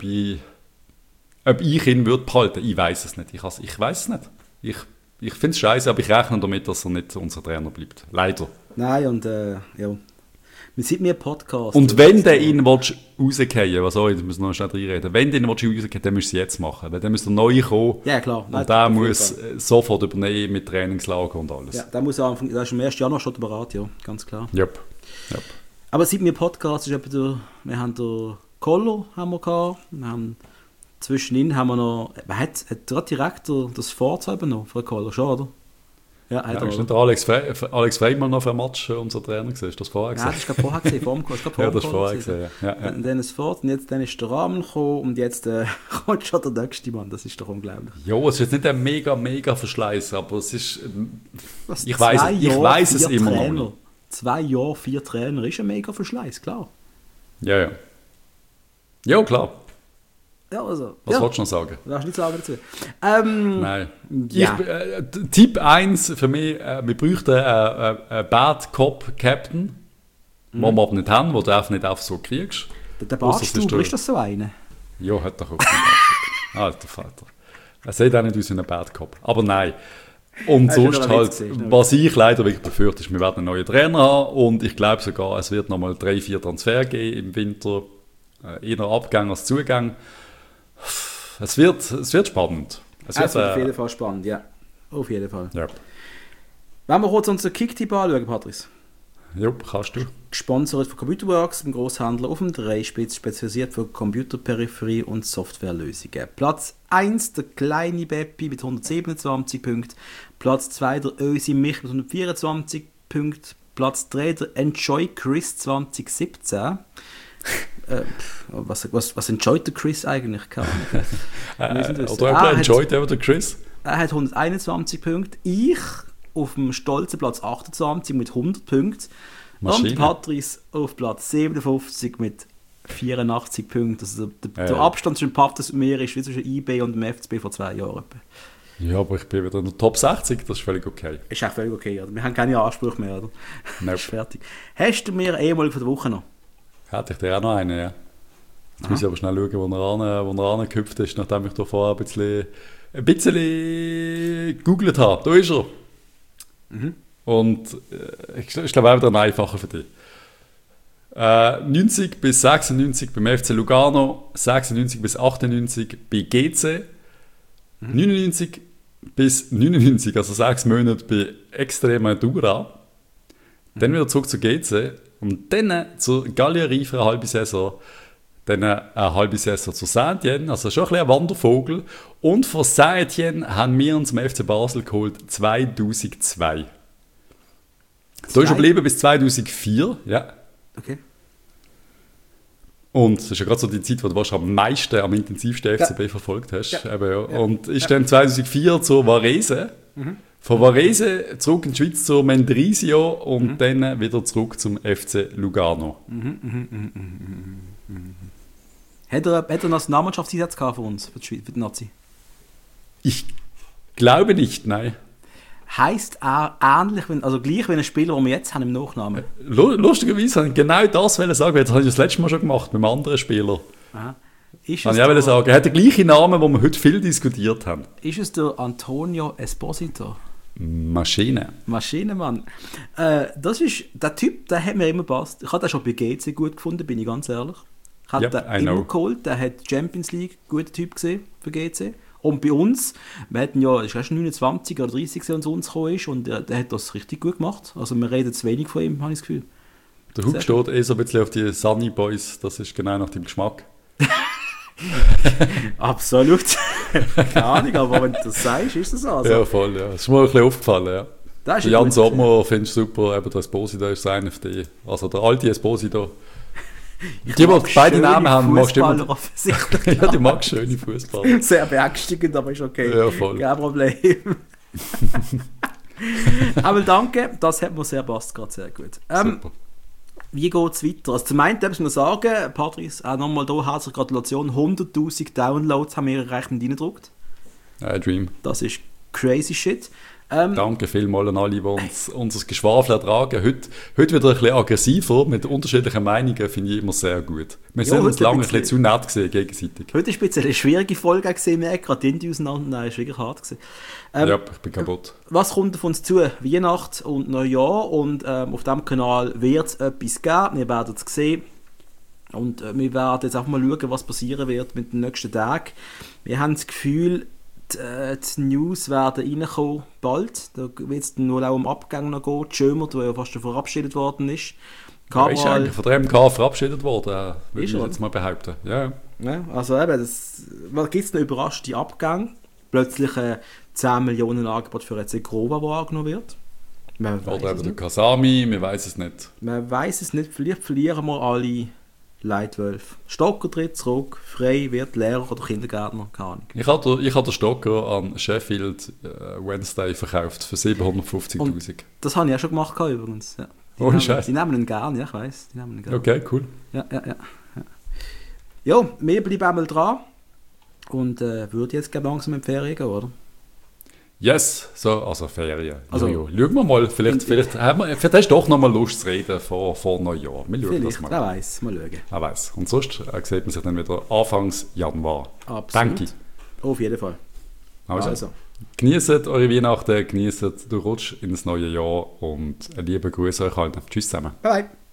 ich ihn behalten würde. Ich weiß es nicht. Ich weiß es nicht. Ich finde es scheiße, aber ich rechne damit, dass er nicht unser Trainer bleibt. Leider. Nein, und wir sind mir Podcast. Und wenn du ihn rausgehen willst, ich muss noch schnell reinreden, wenn du ihn rausgehen dann musst du es jetzt machen, weil dann müsste er neu kommen. Ja, klar. Und der muss sofort übernehmen mit Trainingslager und alles. Ja, der muss anfangen, der ist im 1. Januar schon bereit, ja, ganz klar. Yep. Aber seit mir Podcast ist wir haben den Koller haben wir gehabt. Zwischenin haben wir noch... Hat der Direktor das Vorzeichen noch für Koller, schon, oder? Ja, ist nicht der Alex Freimann noch für ein Match unser Trainer gesehen? Hast du das vorher gesehen? Ja, das war vorher gesehen, vor dem Koller. Ja, das vorher gesehen, ja. Und dann ist Fort und jetzt dann ist der Rahmen gekommen und jetzt kommt schon der nächste Mann. Das ist doch unglaublich. Ja, es ist jetzt nicht ein mega Verschleiß, aber es ist... Ich weiß es immer noch nicht. 2 Jahre, 4 Trainer ist ein mega Verschleiß, klar. Ja. Ja, klar. Ja, also, was wolltest du noch sagen? Was hast du nicht sagen dazu? Nein. Ja. Tipp 1 für mich, wir bräuchten einen Bad Cop Captain, den wir aber nicht haben, den du einfach nicht einfach so kriegst. Der Bartstuber, ist das so einer? Ja, hat doch auch keinen Bartstuber. Alter Vater. Er sieht auch nicht aus wie ein Bad Cop. Aber nein. Und sonst halt, was ich leider wirklich befürchte, ist, wir werden einen neuen Trainer haben und ich glaube sogar, es wird nochmal 3-4 Transfer geben im Winter. Eher Abgang als Zugang. Es wird spannend. Es wird auf jeden Fall spannend, ja. Auf jeden Fall. Ja. Wenn wir kurz unseren Kicktipp anschauen, Patrice. Ja, kannst du. Gesponsert von Computerworks, dem Großhändler auf dem Dreispitz, spezialisiert für Computerperipherie und Softwarelösungen. Platz 1, der kleine Beppi mit 127 Punkten. Platz 2, der Ösi Mich mit 124 Punkten. Platz 3, der Enjoy Chris 2017. Was enjoyt der Chris eigentlich? Oder enjoyt der Chris? Er hat 121 Punkte. Ich auf dem stolzen Platz 28 mit 100 Punkten. Maschine. Und Patrice auf Platz 57 mit 84 Punkten. Also der Abstand zwischen Patrice und mir ist wie zwischen IB und dem FCB vor 2 Jahren. Ja, aber ich bin wieder in der Top 60, das ist völlig okay. Ist auch völlig okay, oder? Wir haben keine Ansprüche mehr, oder? Nope. Ist fertig. Hast du mir ehemalig von der Woche noch? Hätte ich dir auch noch einen, ja. Jetzt muss ich aber schnell schauen, wo er angehüpft ist, nachdem ich da vorher ein bisschen gegoogelt habe. Da ist er. Mhm. Und ich glaube auch wieder ein einfacher für dich. 90 bis 96 beim FC Lugano, 96 bis 98 bei GC, 99 bis 99, also 6 Monate bei Extremadura, dann wieder zurück zu GC und dann zur Galerie für eine halbe Saison, dann eine halbe Saison zu Saint-Étienne, also schon ein bisschen ein Wandervogel. Und von Saint-Étienne haben wir uns zum FC Basel geholt 2002. Da ist er geblieben bis 2004, ja. Okay. Und das ist ja gerade so die Zeit, wo du am meisten, am intensivsten FCB verfolgt hast. Ja. Eben, ja. Und ist dann 2004 zur Varese. Von Varese zurück in die Schweiz zu Mendrisio und dann wieder zurück zum FC Lugano. Hat er einen Nationalmannschaftseinsatz gehabt für uns, für die Nazi? Ich glaube nicht, nein. Heisst er ähnlich, also gleich wie ein Spieler, den wir jetzt haben im Nachnamen? Lustigerweise habe ich genau das sagen. Jetzt habe ich das letzte Mal schon gemacht, mit einem anderen Spieler. Aha. Ich wollte sagen, er hat den gleichen Namen, den wir heute viel diskutiert haben. Ist es der Antonio Esposito? Maschinenmann. Das ist der Typ, der hat mir immer gepasst. Ich habe den schon bei GC gut gefunden, bin ich ganz ehrlich. Ich habe den immer geholt, der hat Champions League, guter Typ gesehen für GC. Und bei uns, wir hatten ja, ich weiß 29 oder 30, der zu uns gekommen ist, und der hat das richtig gut gemacht. Also wir reden zu wenig von ihm, habe ich das Gefühl. Der Hug steht so ein bisschen auf die Sunny Boys, das ist genau nach dem Geschmack. Absolut. Keine Ahnung, aber wenn du das sagst, ist das so. Also. Ja, voll, ja. Das ist mir ein bisschen aufgefallen, ja. Jan Sommer finde ich super, eben der Esposito ist sein FD. Also der alte Esposito. Die beide Namen haben, magst du immer. Offensichtlich. Ja, die mag schöne Fußballer. Sehr beängstigend, aber ist okay. Ja, voll. Kein Problem. Aber danke, das hat mir sehr passt, gerade sehr gut. Super. Wie geht es weiter? Also zum einen darf ich sagen, Patrice, auch nochmal hier herzliche Gratulation, 100'000 Downloads haben wir erreicht mit reingedruckt. Dream. Das ist crazy shit. Danke vielmals an alle, die uns unser Geschwafel ertragen. Heute wieder ein bisschen aggressiver, mit unterschiedlichen Meinungen, finde ich immer sehr gut. Wir sind uns lange ein bisschen zu nett gesehen, gegenseitig. Heute war ein bisschen eine schwierige Folge, gerade die Indie auseinander, nein, ist wirklich hart gewesen. Ja, ich bin kaputt. Was kommt auf uns zu? Weihnacht und Neujahr, und auf diesem Kanal wird es etwas geben, wir werden es sehen. Und wir werden jetzt einfach mal schauen, was passieren wird mit den nächsten Tagen. Wir haben das Gefühl, die News werden reinkommen bald. Da wird es nur auch um Abgang noch gehen. Schömer, der ja fast schon verabschiedet worden ist. Er ist eigentlich von der MK verabschiedet worden, würde ich er? jetzt mal behaupten. Ja. Ja, also eben, was gibt es noch überraschte Abgänge? Plötzlich 10 Millionen Angebot für einen Zegrova, der angenommen wird. Oder eben der Kasami, wir weiß es nicht. Man weiß es nicht, vielleicht verlieren wir alle Leitwölfe. Stocker tritt zurück, Frey wird Lehrer oder Kindergärtner, keine Ahnung. Ich habe den Stocker an Sheffield Wednesday verkauft für 750'000. Das habe ich auch schon gemacht übrigens. Ja. Ohne Scheiß. Die nehmen ihn gerne, ja, ich weiss. Okay, cool. Ja. Ja, wir bleiben einmal dran und würde jetzt gerne langsam in die Ferien gehen, oder? Yes, so, also Ferien. Also, Schauen wir mal, vielleicht hast du doch noch mal Lust zu reden vor Neujahr. Wir schauen das mal. Wer weiß, mal schauen. Wer weiß. Und sonst sieht man sich dann wieder Anfangs Januar. Absolut. Danke. Auf jeden Fall. Also. Genießt eure Weihnachten, genießt den Rutsch ins neue Jahr und einen lieben Gruß euch allen. Tschüss zusammen. Bye.